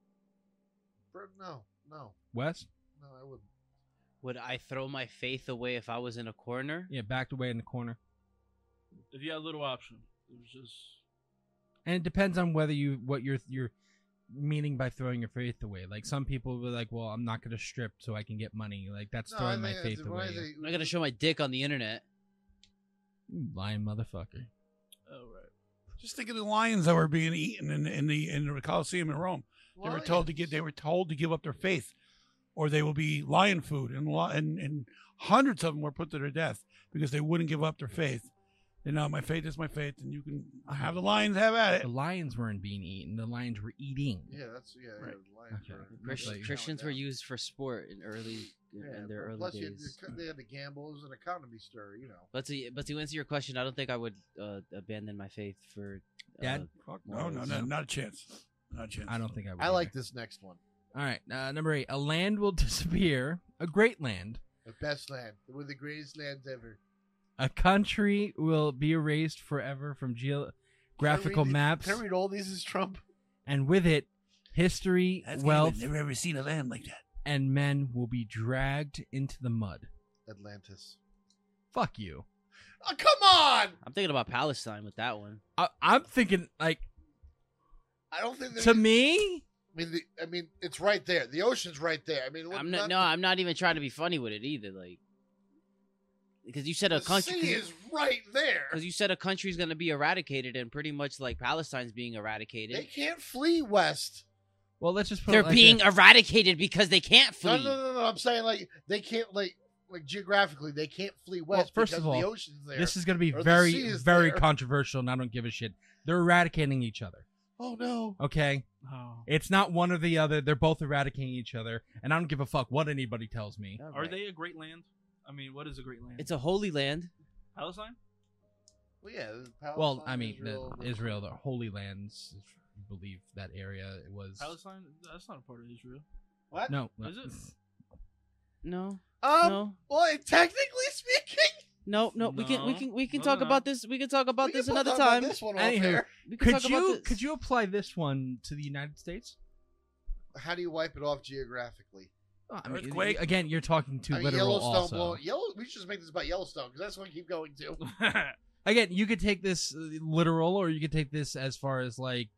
No, Wes? no, I wouldn't. Would I throw my faith away if I was in a corner? Yeah, backed away in the corner. If you had a little option, it was just... And it depends on whether what you're meaning by throwing your faith away. Like some people were like, well, I'm not going to strip so I can get money. Like that's No, throwing my think faith it's- when I away. say- I'm not going to show my dick on the internet. You lying motherfucker. Oh, right. Just think of the lions that were being eaten in the Colosseum in Rome. They were told to give up their faith, or they will be lion food, and hundreds of them were put to their death because they wouldn't give up their faith. You know, my faith is my faith, and you can have the lions have at The it. lions weren't being eaten. The lions were eating. Yeah, Right. the Lions Okay. were- Like- Christians were used for sport in their early plus days. they had the gamble. It was an economy stir, you know. But to answer your question, I don't think I would abandon my faith for. Dad? Fuck no, not a chance. Not a chance. I don't think I would. I like this next one. All right, number 8. A land will disappear. A great land. The best land. One of the greatest lands ever. A country will be erased forever from geographical maps, Can I read all these as Trump? and with it, history, wealth, Never ever seen a land like that. and men will be dragged into the mud. Atlantis. Fuck you. Oh, come on! I'm thinking about Palestine with that one. I'm thinking, like, I don't think to me, I mean, it's right there. The ocean's right there. I mean, I'm not even trying to be funny with it either. Like, because you said a the country. sea is right there. Because you said a country's going to be eradicated, and pretty much like Palestine's being eradicated. They can't flee west. well, let's just put They're it like being this. eradicated because they can't flee. No. I'm saying like they can't like geographically they can't flee west. first because of all, the ocean's there. This is going to be Or the very, sea is very there. controversial, and I don't give a shit. They're eradicating each other. Oh no! Okay, Oh. it's not one or the other. They're both eradicating each other, and I don't give a fuck what anybody tells me. All Are right. they a great land? I mean, what is a great land? It's a holy land. Palestine? Well, yeah. Palestine, Well, I mean, Israel, the Holy Lands, if you believe that area it was. Palestine? That's not a part of Israel. What? No, Is it? No, Um. no, Well, technically speaking, no. We can No, talk no. about this. We can talk about we this can another talk about time. This one off Anywho, air. We can talk about this. Could you apply this one to the United States? How do you wipe it off geographically? I mean, Earthquake? again, you're talking too I mean, literal. Yellowstone. Also, We should just make this about Yellowstone because that's what I keep going to. again, you could take this literal, or you could take this as far as like,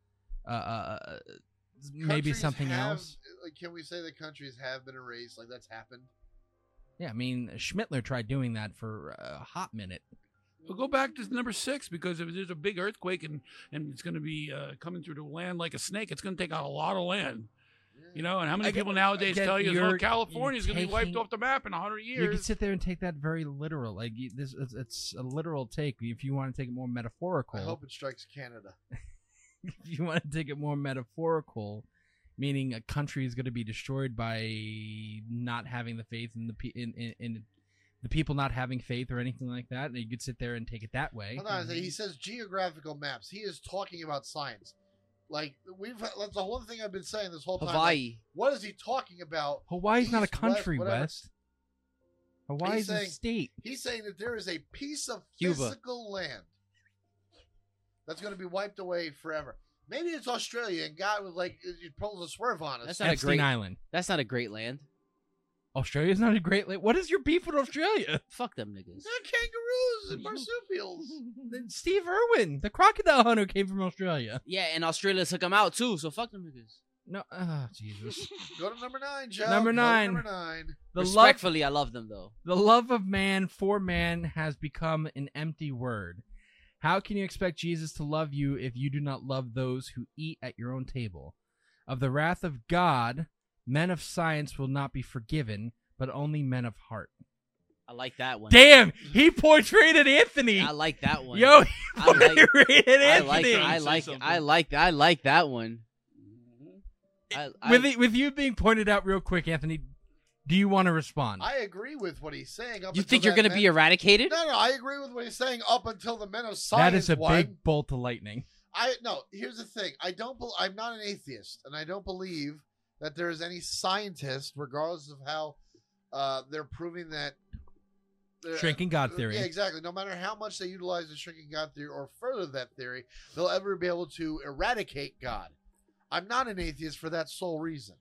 maybe Countries something have- else. Like, can we say the countries have been erased? Like that's happened. Yeah, I mean, Schmittler tried doing that for a hot minute. We'll go back to number 6 because if there's a big earthquake and it's going to be coming through the land like a snake, it's going to take out a lot of land. You know, and how many Again- people nowadays again, tell you, you're- well, California's you're going to be wiped taking- off the map in 100 years? You could sit there and take that very literal. Like it's a literal take. If you want to take it more metaphorical, I hope it strikes Canada. if you want to take it more metaphorical, meaning a country is going to be destroyed by not having the faith in in the people not having faith or anything like that, and you could sit there and take it that way. Hold on, he says geographical maps. He is talking about science. Like that's the whole thing I've been saying this whole time. Hawaii. Like, what is he talking about? Hawaii's not a East, west, country, whatever. West. Hawaii's a saying- state. He's saying that there is a piece of Cuba. physical land that's going to be wiped away forever. Maybe it's Australia, and God was like, he pulls a swerve on us. That's not a Epstein great. Island. That's not a great land. Australia's not a great land. What is your beef with Australia? Fuck them niggas. They're kangaroos and marsupials. Steve Irwin, the crocodile hunter, came from Australia. Yeah, and Australia took them out too. So fuck them niggas. No, Jesus. Go to number 9, Joe. Number Go to 9. Number 9. The love, Respectfully, I love them though. the love of man for man has become an empty word. How can you expect Jesus to love you if you do not love those who eat at your own table? Of the wrath of God, men of science will not be forgiven, but only men of heart. I like that one. Damn, he portrayed an Anthony. I like that one. Yo, he I like- portrayed an I like Anthony. I like that one. With you being pointed out real quick, Anthony, do you want to respond? I agree with what he's saying. You think you're gonna be eradicated? No, I agree with what he's saying up until the men of science. That is a won. big bolt of lightning. Here's the thing. I'm not an atheist, and I don't believe that there is any scientist, regardless of how they're proving that Shrinking God theory. Yeah, exactly. No matter how much they utilize the shrinking God theory or further that theory, they'll ever be able to eradicate God. I'm not an atheist for that sole reason.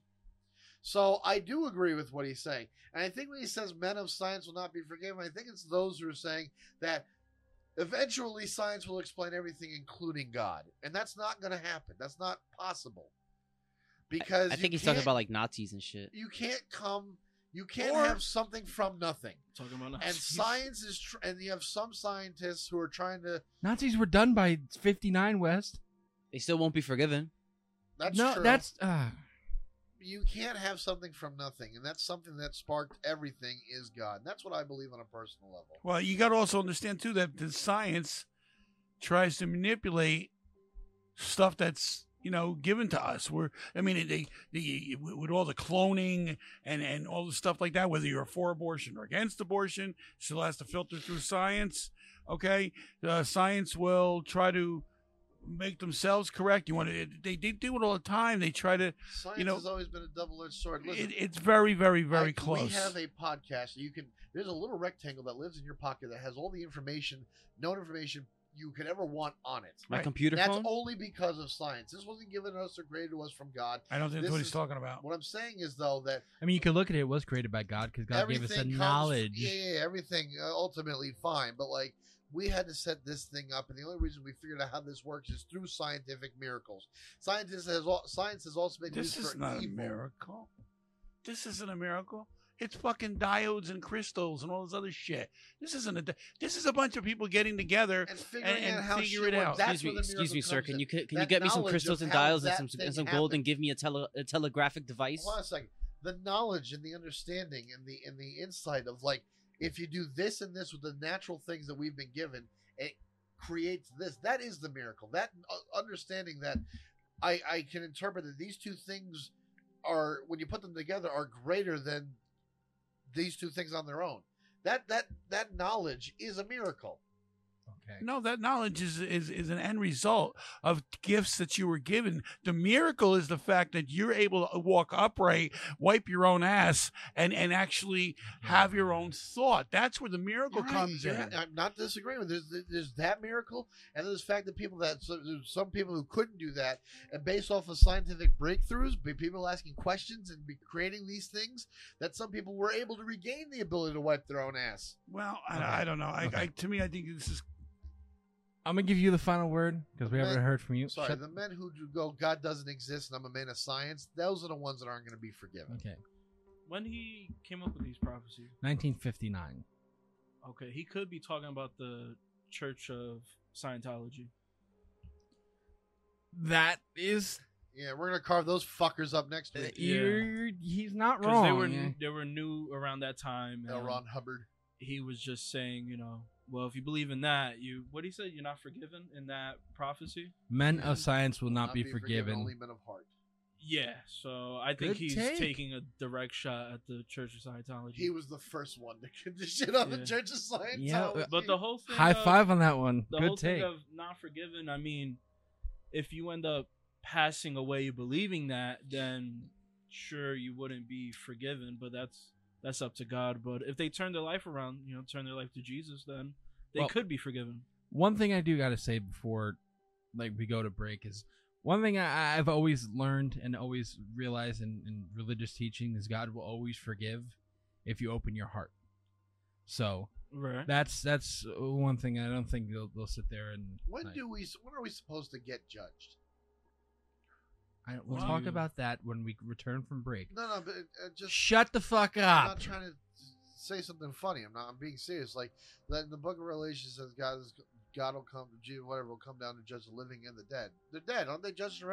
So I do agree with what he's saying. And I think when he says men of science will not be forgiven, I think it's those who are saying that eventually science will explain everything, including God. And that's not going to happen. That's not possible. Because I think he's talking about like Nazis and shit. You can't have something from nothing. Talking about And Nazis. science is, and you have some scientists who are trying to. Nazis were done by 59 West. They still won't be forgiven. That's No, true. that's You can't have something from nothing, and that's something that sparked everything. Is God? And that's what I believe on a personal level. Well, you got to also understand too that the science tries to manipulate stuff that's given to us. They with all the cloning and all the stuff like that. Whether you're for abortion or against abortion, still has to filter through science. Okay, science will try to make themselves correct. They do it all the time. They try to. Science has always been a double-edged sword. Listen, It's very, very, very close. We have a podcast. There's a little rectangle that lives in your pocket that has all the information, known information you could ever want on it. My Right. computer That's phone. only because of science. This wasn't given us or created to us from God. I don't think that's This what he's is- talking about. What I'm saying is, though, that I mean, you could look at it. It was created by God because God gave us the everything comes- knowledge. Yeah, everything ultimately fine, but like we had to set this thing up, and the only reason we figured out how this works is through scientific miracles. Science has also been This used is for not a evil. miracle. This isn't a miracle. It's fucking diodes and crystals and all this other shit. This isn't a. This is a bunch of people getting together And figuring and out how figure shit it works. out. That's Excuse me, where the excuse me, miracle sir. comes Can in. you can you That get me some knowledge crystals of and how dials that and thing some gold and happened. give me a telegraphic device? Hold on a second. The knowledge and the understanding and the insight of like if you do this and this with the natural things that we've been given, it creates this. That is the miracle. That understanding that I can interpret that these two things are when you put them together are greater than these two things on their own. That knowledge is a miracle. Okay. No, that knowledge is an end result of gifts that you were given. The miracle is the fact that you're able to walk upright, wipe your own ass, and actually have your own thought. That's where the miracle You're right, comes you're in. right. I'm not disagreeing with. There's that miracle, and there's the fact that there's some people who couldn't do that, and based off of scientific breakthroughs, people asking questions and be creating these things, that some people were able to regain the ability to wipe their own ass. Well, Okay. I don't know. Okay. To me, I think this is. I'm gonna give you the final word because we The haven't men- heard from you. Sorry, Shut- the men who do go, God doesn't exist, and I'm a man of science. Those are the ones that aren't going to be forgiven. Okay. When he came up with these prophecies, 1959. okay, he could be talking about the Church of Scientology. That is. Yeah, we're going to carve those fuckers up next week. He's not Because wrong. they were new around that time. L. and Ron Hubbard. he was just saying, well, if you believe in that, what did he say? You're not forgiven in that prophecy. Men of science will not be forgiven. Only men of heart. Yeah, so I think Good he's take. taking a direct shot at the Church of Scientology. He was the first one to get the shit on the Yeah. Church of Scientology. Yeah, but the whole thing, High of- five on that one. the Good whole take. thing of not forgiven. I mean, if you end up passing away believing that, then sure you wouldn't be forgiven. But that's up to God. But if they turn their life around, turn their life to Jesus, then they Well, could be forgiven. One thing I do got to say before we go to break is one thing I've always learned and always realized in religious teaching is God will always forgive if you open your heart. So Right. that's one thing I don't think they'll sit there and When like, are we supposed to get judged? we'll Well, talk about that when we return from break. No, but just Shut the fuck I'm up. not trying to say something funny. I'm being serious. Like that in the Book of Revelation says God will come, Jesus, whatever, will come down to judge the living and the dead. They're dead, aren't they judged already?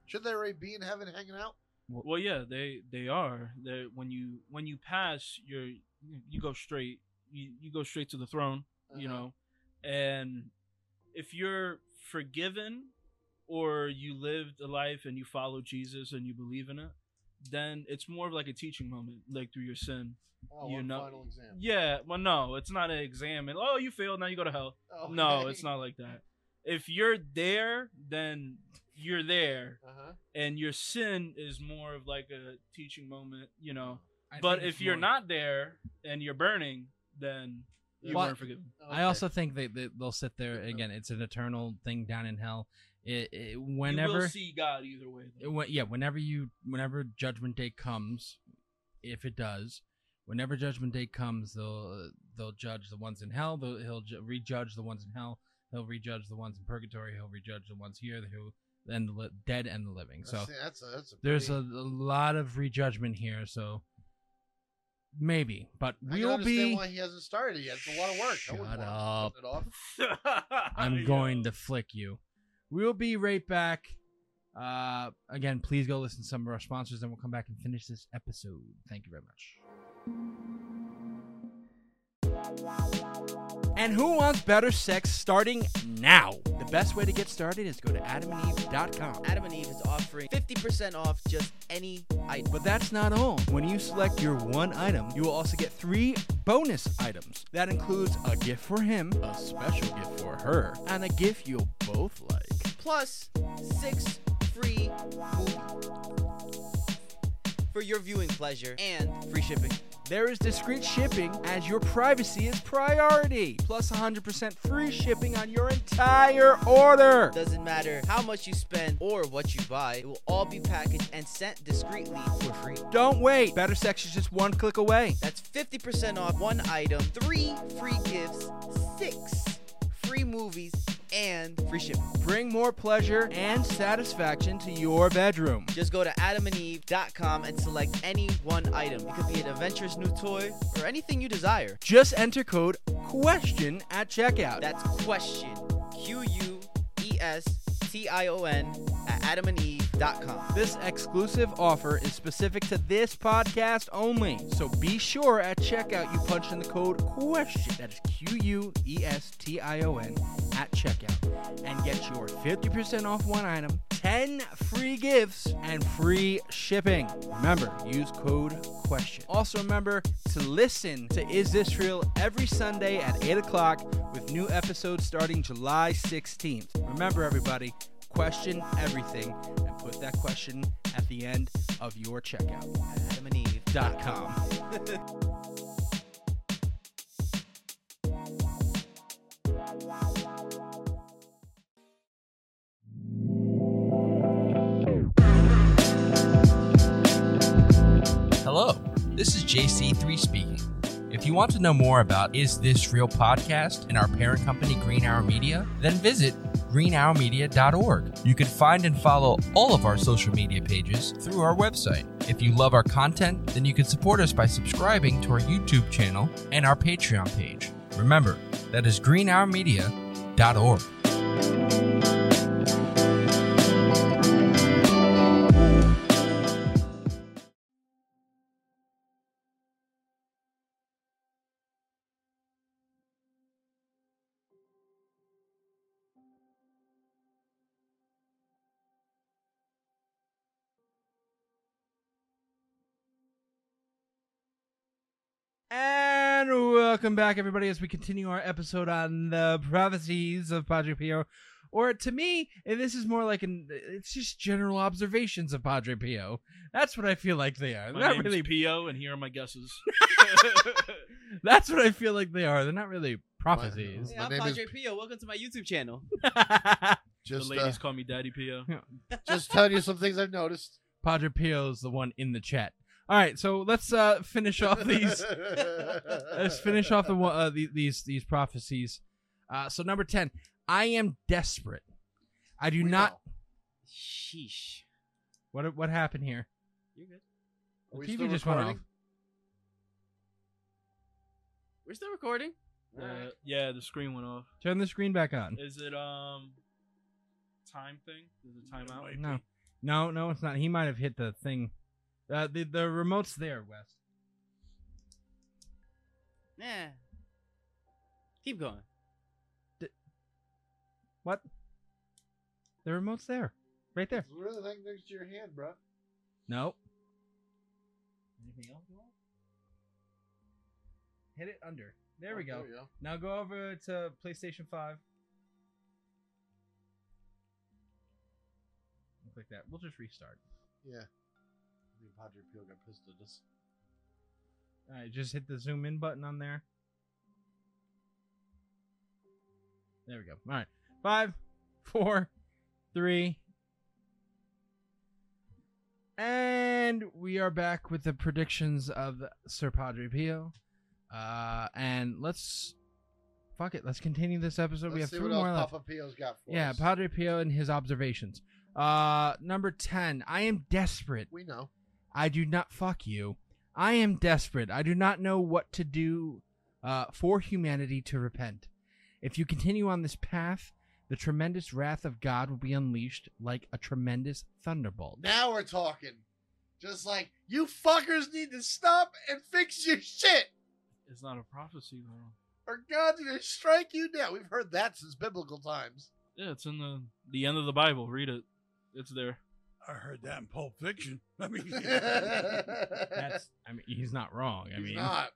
Should they already be in heaven hanging out? Well, yeah, they are. They when you pass, you go straight. You go straight to the throne. You know, and if you're forgiven, or you lived a life and you follow Jesus and you believe in it, then it's more of like a teaching moment, like through your sin. Oh, you one know, final exam. yeah. Well, no, it's not an exam. And you failed, now you go to hell. Okay. No, it's not like that. If you're there, then you're there, and your sin is more of like a teaching moment, you know. But if you're not there and you're burning, then you weren't forgiven. I also think they'll sit there again. It's an eternal thing down in hell. Whenever you will see God either way. Whenever Judgment Day comes, if it does, whenever Judgment Day comes, they'll judge the ones in hell. He'll rejudge the ones in hell. He'll rejudge the ones in purgatory. He'll rejudge the ones here. And the dead and the living. So there's a lot of rejudgment here. So maybe, but we'll be. Why he hasn't started yet? It's a lot of work. Shut up! I'm going to flick you. We'll be right back. Again, please go listen to some of our sponsors, and we'll come back and finish this episode. Thank you very much. And who wants better sex starting now? The best way to get started is go to adamandeve.com. Adam and Eve is offering 50% off just any item. But that's not all. When you select your one item, you will also get 3 bonus items. That includes a gift for him, a special gift for her, and a gift you'll both like. Plus 6 free movies for your viewing pleasure and free shipping. There is discreet shipping as your privacy is priority. Plus 100% free shipping on your entire order. Doesn't matter how much you spend or what you buy, it will all be packaged and sent discreetly for free. Don't wait. Better sex is just one click away. That's 50% off one item, 3 free gifts, 6 free movies, and free shipping. Bring more pleasure and satisfaction to your bedroom. Just go to adamandeve.com and select any one item. It could be an adventurous new toy or anything you desire. Just enter code QUESTION at checkout. That's question, QUESTION at adamandeve.com. This exclusive offer is specific to this podcast only. So be sure at checkout you punch in the code QUESTION, that is QUESTION, at checkout, and get your 50% off one item, 10 free gifts, and free shipping. Remember, use code QUESTION. Also remember to listen to Is This Real every Sunday at 8 o'clock with new episodes starting July 16th. Remember, everybody, question everything and put that question at the end of your checkout at adamandeve.com. Hello, this is JC3 speaking. If you want to know more about Is This Real podcast and our parent company Green Arrow Media, then visit greenarrowmedia.org. You can find and follow all of our social media pages through our website. If you love our content, then you can support us by subscribing to our YouTube channel and our Patreon page. Remember, that is greenarrowmedia.org. And welcome back, everybody, as we continue our episode on the prophecies of Padre Pio. Or to me, and this is more like it's just general observations of Padre Pio. That's what I feel like they are. They're My not name's really Pio, and here are my guesses. That's what I feel like they are. They're not really prophecies. Hey, I'm Padre Pio. Welcome to my YouTube channel. Just, the ladies call me Daddy Pio. just telling you some things I've noticed. Padre Pio's the one in the chat. All right, so let's finish off these. Let's finish off these prophecies. So number 10, I am desperate. I do not. Sheesh. What happened here? You're good. Are we TV still just went recording? off. We're still recording. Yeah, the screen went off. Turn the screen back on. Is it time thing? Is it time out? No, No, it's not. He might have hit the thing. The remote's there, Wes. Yeah. Keep going. What? The remote's there. Right there. It's really like next to your hand, bro. Nope. Anything else you want? Hit it under. There we go. There you go. Now go over to PlayStation 5. Like that. We'll just restart. Yeah. I think Padre Pio got pissed at us. Alright, just hit the zoom in button on there. There we go. Alright. 5, 4, 3. And we are back with the predictions of Sir Padre Pio. And let's let's continue this episode. We have see 3 what more else left. Papa Pio's got for Yeah, us. Padre Pio and his observations. Number 10. I am desperate. We know. I do not fuck you. I am desperate. I do not know what to do for humanity to repent. If you continue on this path, the tremendous wrath of God will be unleashed like a tremendous thunderbolt. Now we're talking. Just like, you fuckers need to stop and fix your shit, It's not a prophecy though. or God's gonna strike you down. We've heard that since biblical times. Yeah, it's in the end of the Bible. Read it. It's there. I heard that in Pulp Fiction. I mean, That's. I mean, he's not wrong. I He's mean, not.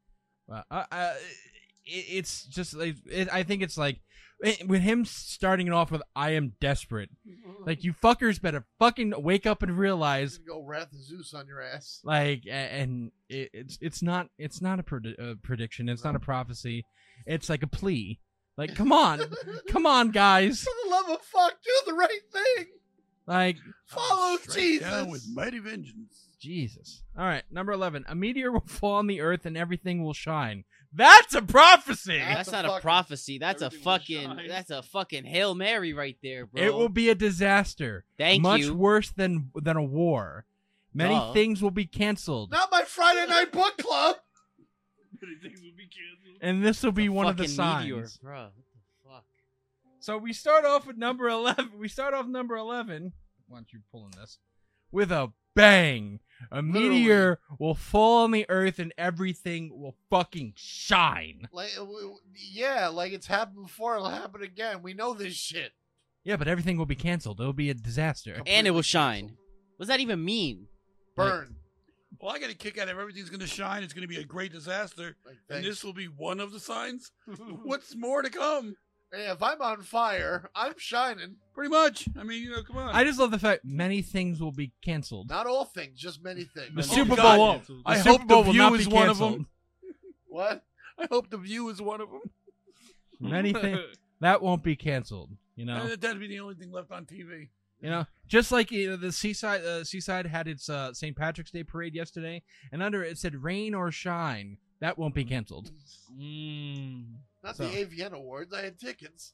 it's just like I think it's like with him starting it off with "I am desperate." Like, you fuckers better fucking wake up and realize, Go Wrath of Zeus on your ass. like, and it's not a prediction. It's not a prophecy. It's like a plea. Like, come on, guys. For the love of fuck, do the right thing. Like, Follow straight down Jesus. with mighty vengeance. Jesus. All right, number 11. A meteor will fall on the earth and everything will shine. That's a prophecy. That's That's a not a fucking- prophecy. That's a everything will fucking. shine. That's a fucking Hail Mary right there, bro. It will be a disaster. Thank Much you. worse than a war. Many Duh. things will be canceled, Not my Friday night book club. Many things will be canceled. and this will be one of the Fucking signs. meteor, bro. What the fuck? So we start off with number 11. We start off number 11. Why don't you pull in this? With a bang. A Literally. meteor will fall on the earth and everything will fucking shine. Like, yeah, like it's happened before. It'll happen again. We know this shit. Yeah, but everything will be canceled. It'll be a disaster. And it will shine. What does that even mean? Burn. Well, I got a kick out of everything's going to shine. It's going to be a great disaster. Like, And thanks. this will be one of the signs. What's more to come? Hey, if I'm on fire, I'm shining. Pretty much. I mean, come on. I just love the fact many things will be canceled. Not all things, just many things. The Oh, Super God. Bowl won't. Canceled. The I Super hope Bowl The will View not is be one of canceled. them. What? I hope The View is one of them. Many things that won't be canceled. You know. That'd be the only thing left on TV. You know, just like the Seaside had its St. Patrick's Day parade yesterday, and under it said "Rain or Shine." That won't be canceled. Not So- the AVN Awards. I had tickets.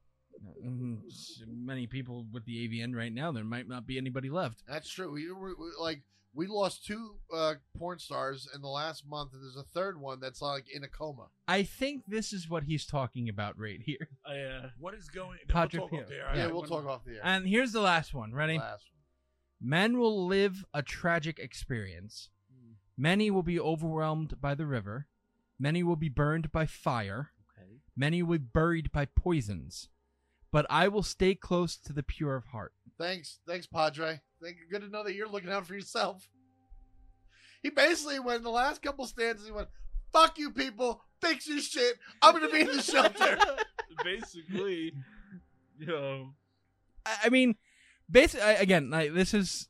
Many people with the AVN right now, there might not be anybody left. That's true. We lost 2 porn stars in the last month, and there's a third one that's like in a coma. I think this is what he's talking about right here. What is going? Padre we'll talk Pio. off there. Yeah, I we'll wanna- talk off the air. And here's the last one. Ready? Last Men will live a tragic experience. Many will be overwhelmed by the river. Many will be burned by fire. Okay. Many will be buried by poisons. But I will stay close to the pure of heart. Thanks, Padre. Good to know that you're looking out for yourself. He basically went in the last couple stanzas. He went, "Fuck you, people. Fix your shit. I'm gonna be in the shelter." Basically, yo. I mean, basically, again, like, this is.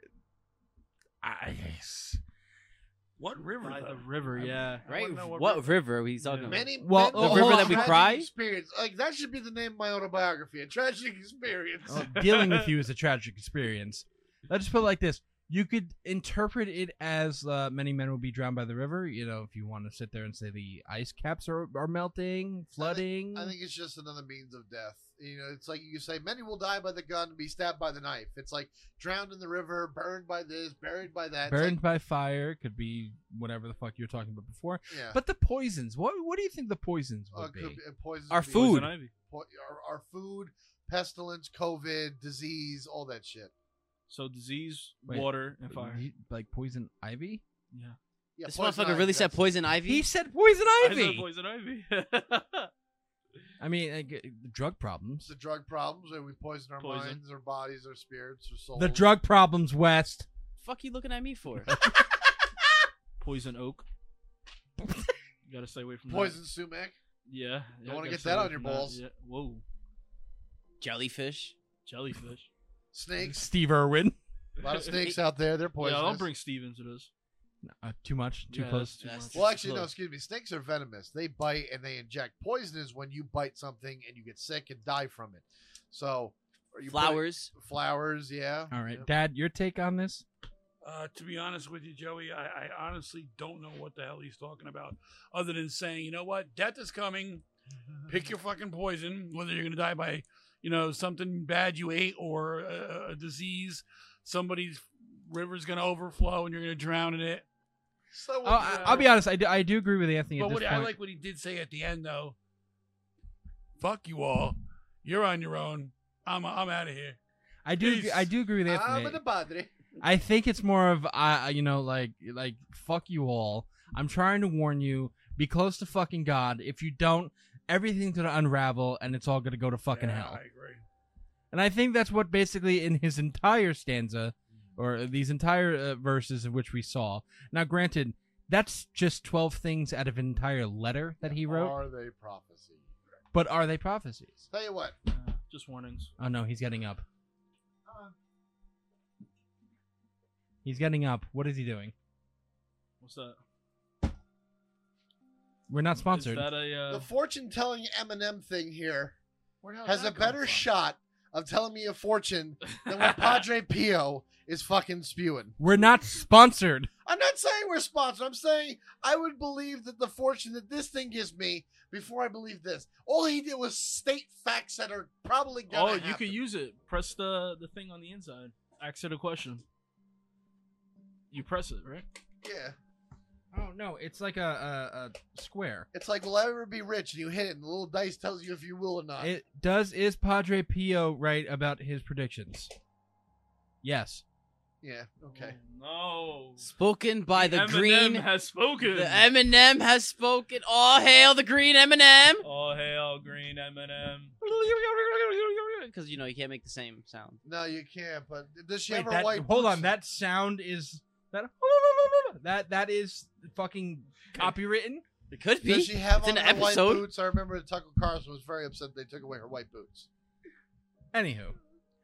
What river? By the though? river, yeah. I Right? wanna know What river are we talking about? Well, the river that we tragic cry? Experience. Like, that should be the name of my autobiography. A tragic experience. Dealing with you is a tragic experience. Let's just put it like this. You could interpret it as many men will be drowned by the river. You know, if you want to sit there and say the ice caps are melting, flooding. I think it's just another means of death. You know, it's like you say, many will die by the gun, be stabbed by the knife. It's like drowned in the river, burned by this, buried by that. It's burned like, by fire. Could be whatever the fuck you were talking about before. yeah. But the poisons. What do you think the poisons would Could be? poisons Our could be- food. Poison ivy. our food, pestilence, COVID, disease, all that shit. So disease, Wait, water, and fire. Like poison ivy? Yeah. Yeah, This poison motherfucker ivy, really said that's- poison ivy. He said poison I ivy. said poison ivy. I mean, like, drug problems. The drug problems, where we poison our Poison. minds, our bodies, our spirits, our souls. The drug problems, West. Fuck you looking at me for? Poison oak. You gotta stay away from poison sumac. that. Yeah. Don't wanna gotta get stay that away on your from that. balls. Yeah. Whoa. Jellyfish. Jellyfish. Snakes. Steve Irwin. A lot of snakes out there. They're poisonous. Yeah, don't bring Steve into this. Too much. Too Yeah, close. that's too That's- much. Well, actually, no. Close. Excuse me. Snakes are venomous. They bite and they inject. Poison is when you bite something and you get sick and die from it. So, are you Flowers. flowers, yeah. All right, Yep. Dad, your take on this? To be honest with you, Joey, I honestly don't know what the hell he's talking about, other than saying, you know what, death is coming. Pick your fucking poison, whether you're gonna die by, something bad you ate or a disease. Somebody's river's gonna overflow and you're gonna drown in it. So, I'll be honest. I do agree with Anthony But at this I point. like what he did say at the end, though. Fuck you all. You're on your own. I'm out of here. I do Peace. agree with Anthony. I'm the padre. I think it's more of like fuck you all. I'm trying to warn you. Be close to fucking God. If you don't, everything's gonna unravel and it's all gonna go to fucking Yeah, hell. I agree. And I think that's what basically in his entire stanza, or these entire verses of which we saw. Now, granted, that's just 12 things out of an entire letter that he wrote. Are they prophecy? But are they prophecies? Tell you what. Just warnings. Oh no, he's getting up. He's getting up. What is he doing? What's that? We're not sponsored. Is that a The fortune-telling M&M thing here Where the hell has did a that come better from? shot of telling me a fortune than what Padre Pio is fucking spewing. We're not sponsored. I'm not saying we're sponsored. I'm saying I would believe that the fortune that this thing gives me before I believe this. All he did was state facts that are probably gonna Oh, happen. you could use it. Press the thing on the inside. Ask it a question. You press it, right? Yeah. Oh no, it's like a square. It's like, will I ever be rich? And you hit it, and the little dice tells you if you will or not. It does. Is Padre Pio right about his predictions? Yes. Yeah, okay. Oh, no. Spoken by the Eminem green. has spoken. The Eminem has spoken. All hail the green Eminem. All hail green Eminem. Because you can't make the same sound. No, you can't, but does she Wait, have her white hold boots? on. That sound is that is fucking copywritten. It could be. Does she have It's on in her the white episode. boots? I remember Tucker Carlson was very upset they took away her white boots. Anywho,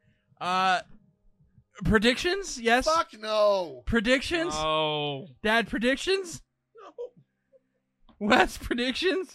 predictions? Yes. Fuck no. Predictions? Oh. Dad, predictions? Wes, predictions?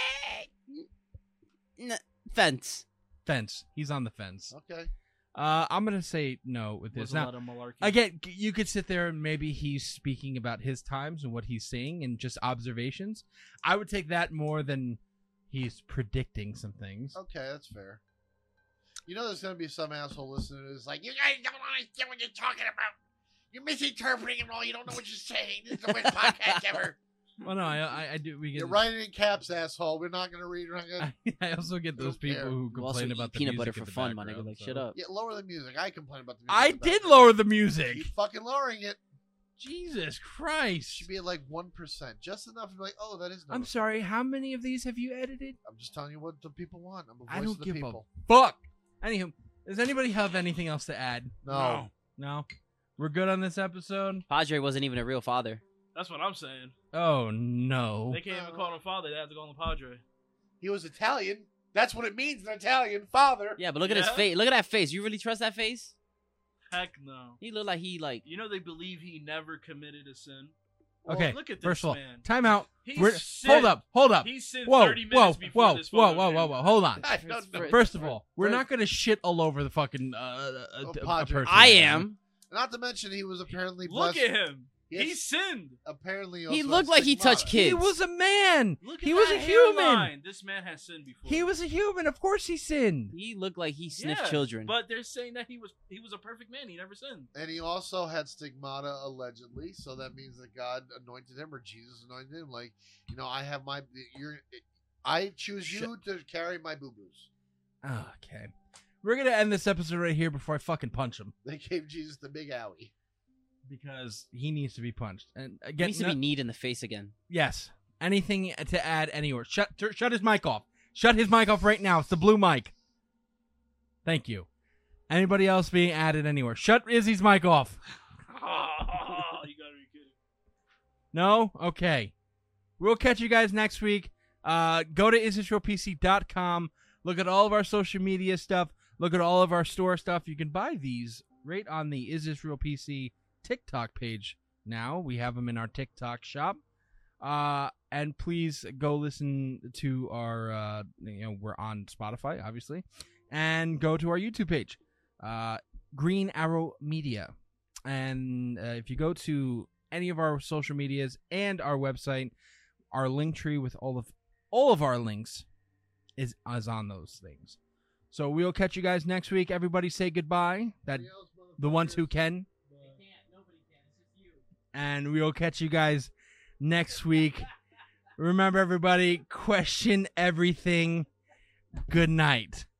Fence. Fence. He's on the fence. Okay. I'm gonna say no with this. Was a Now, lot of malarkey. again, you could sit there and maybe he's speaking about his times and what he's seeing and just observations. I would take that more than he's predicting some things. Okay, that's fair. You know there's going to be some asshole listening who's like, you guys don't understand what you're talking about. You're misinterpreting it all. You don't know what you're saying. This is the worst podcast ever. Well, no, I do. We get. You're writing in caps, asshole. We're not going to read. We're not going to... I also get those Don't people care. who You also complain eat about the peanut music butter in for the fun, my nigga. background, Like, so- shut up. Yeah, lower the music. I complain about the music. I in the did background. lower the music. Keep fucking lowering it. Jesus Christ! Should be at like 1%. Just enough to be like, oh, that is I'm noticeable. sorry. How many of these have you edited? I'm just telling you what the people want. I'm a voice I don't of the give people. a fuck. Anywho, does anybody have anything else to add? No. No. We're good on this episode. Padre wasn't even a real father. That's what I'm saying. Oh no. They can't even call him father. They have to call him Padre. He was Italian. That's what it means, an Italian father. Yeah, but look at his Yeah. face. Look at that face. You really trust that face? Heck no. He looked like he You know they believe he never committed a sin. Okay. Look at this First of all, man. time out. He's We're, sinned. hold up. He sinned Whoa, 30 whoa, minutes before whoa, this whoa, photo whoa, came whoa, whoa. out. Hold on. I don't know. First of all, we're First- not gonna shit all over the fucking Padre. person. I am. Not to mention he was apparently Look blessed. at him. Yes. He sinned. Apparently, He also looked has like he touched stigmata. kids. He was a man. Look at He was that a human. hairline. This man has sinned before. He was a human. Of course he sinned. He looked like he sniffed Yeah, children. But they're saying that he was a perfect man. He never sinned. And he also had stigmata allegedly, so that means that God anointed him or Jesus anointed him. Like, I have I choose you to carry my boo boos. Okay. We're gonna end this episode right here before I fucking punch him They gave Jesus the big owie. because he needs to be punched. And He again, needs to be kneed in the face again. yes. Anything to add anywhere? Shut his mic off. Shut his mic off right now. It's the blue mic. Thank you. Anybody else being added anywhere? Shut Izzy's mic off. You gotta be kidding. No? Okay. We'll catch you guys next week. Go to isthisrealpc.com. Look at all of our social media stuff. Look at all of our store stuff. You can buy these right on the Is This Real PC TikTok page now. We have them in our TikTok shop. And please go listen to our, we're on Spotify, obviously. And go to our YouTube page, Green Arrow Media. And if you go to any of our social medias and our website, our link tree with all of our links is on those things. So we'll catch you guys next week. Everybody say goodbye. The ones who can. And we'll catch you guys next week. Remember, everybody, question everything. Good night.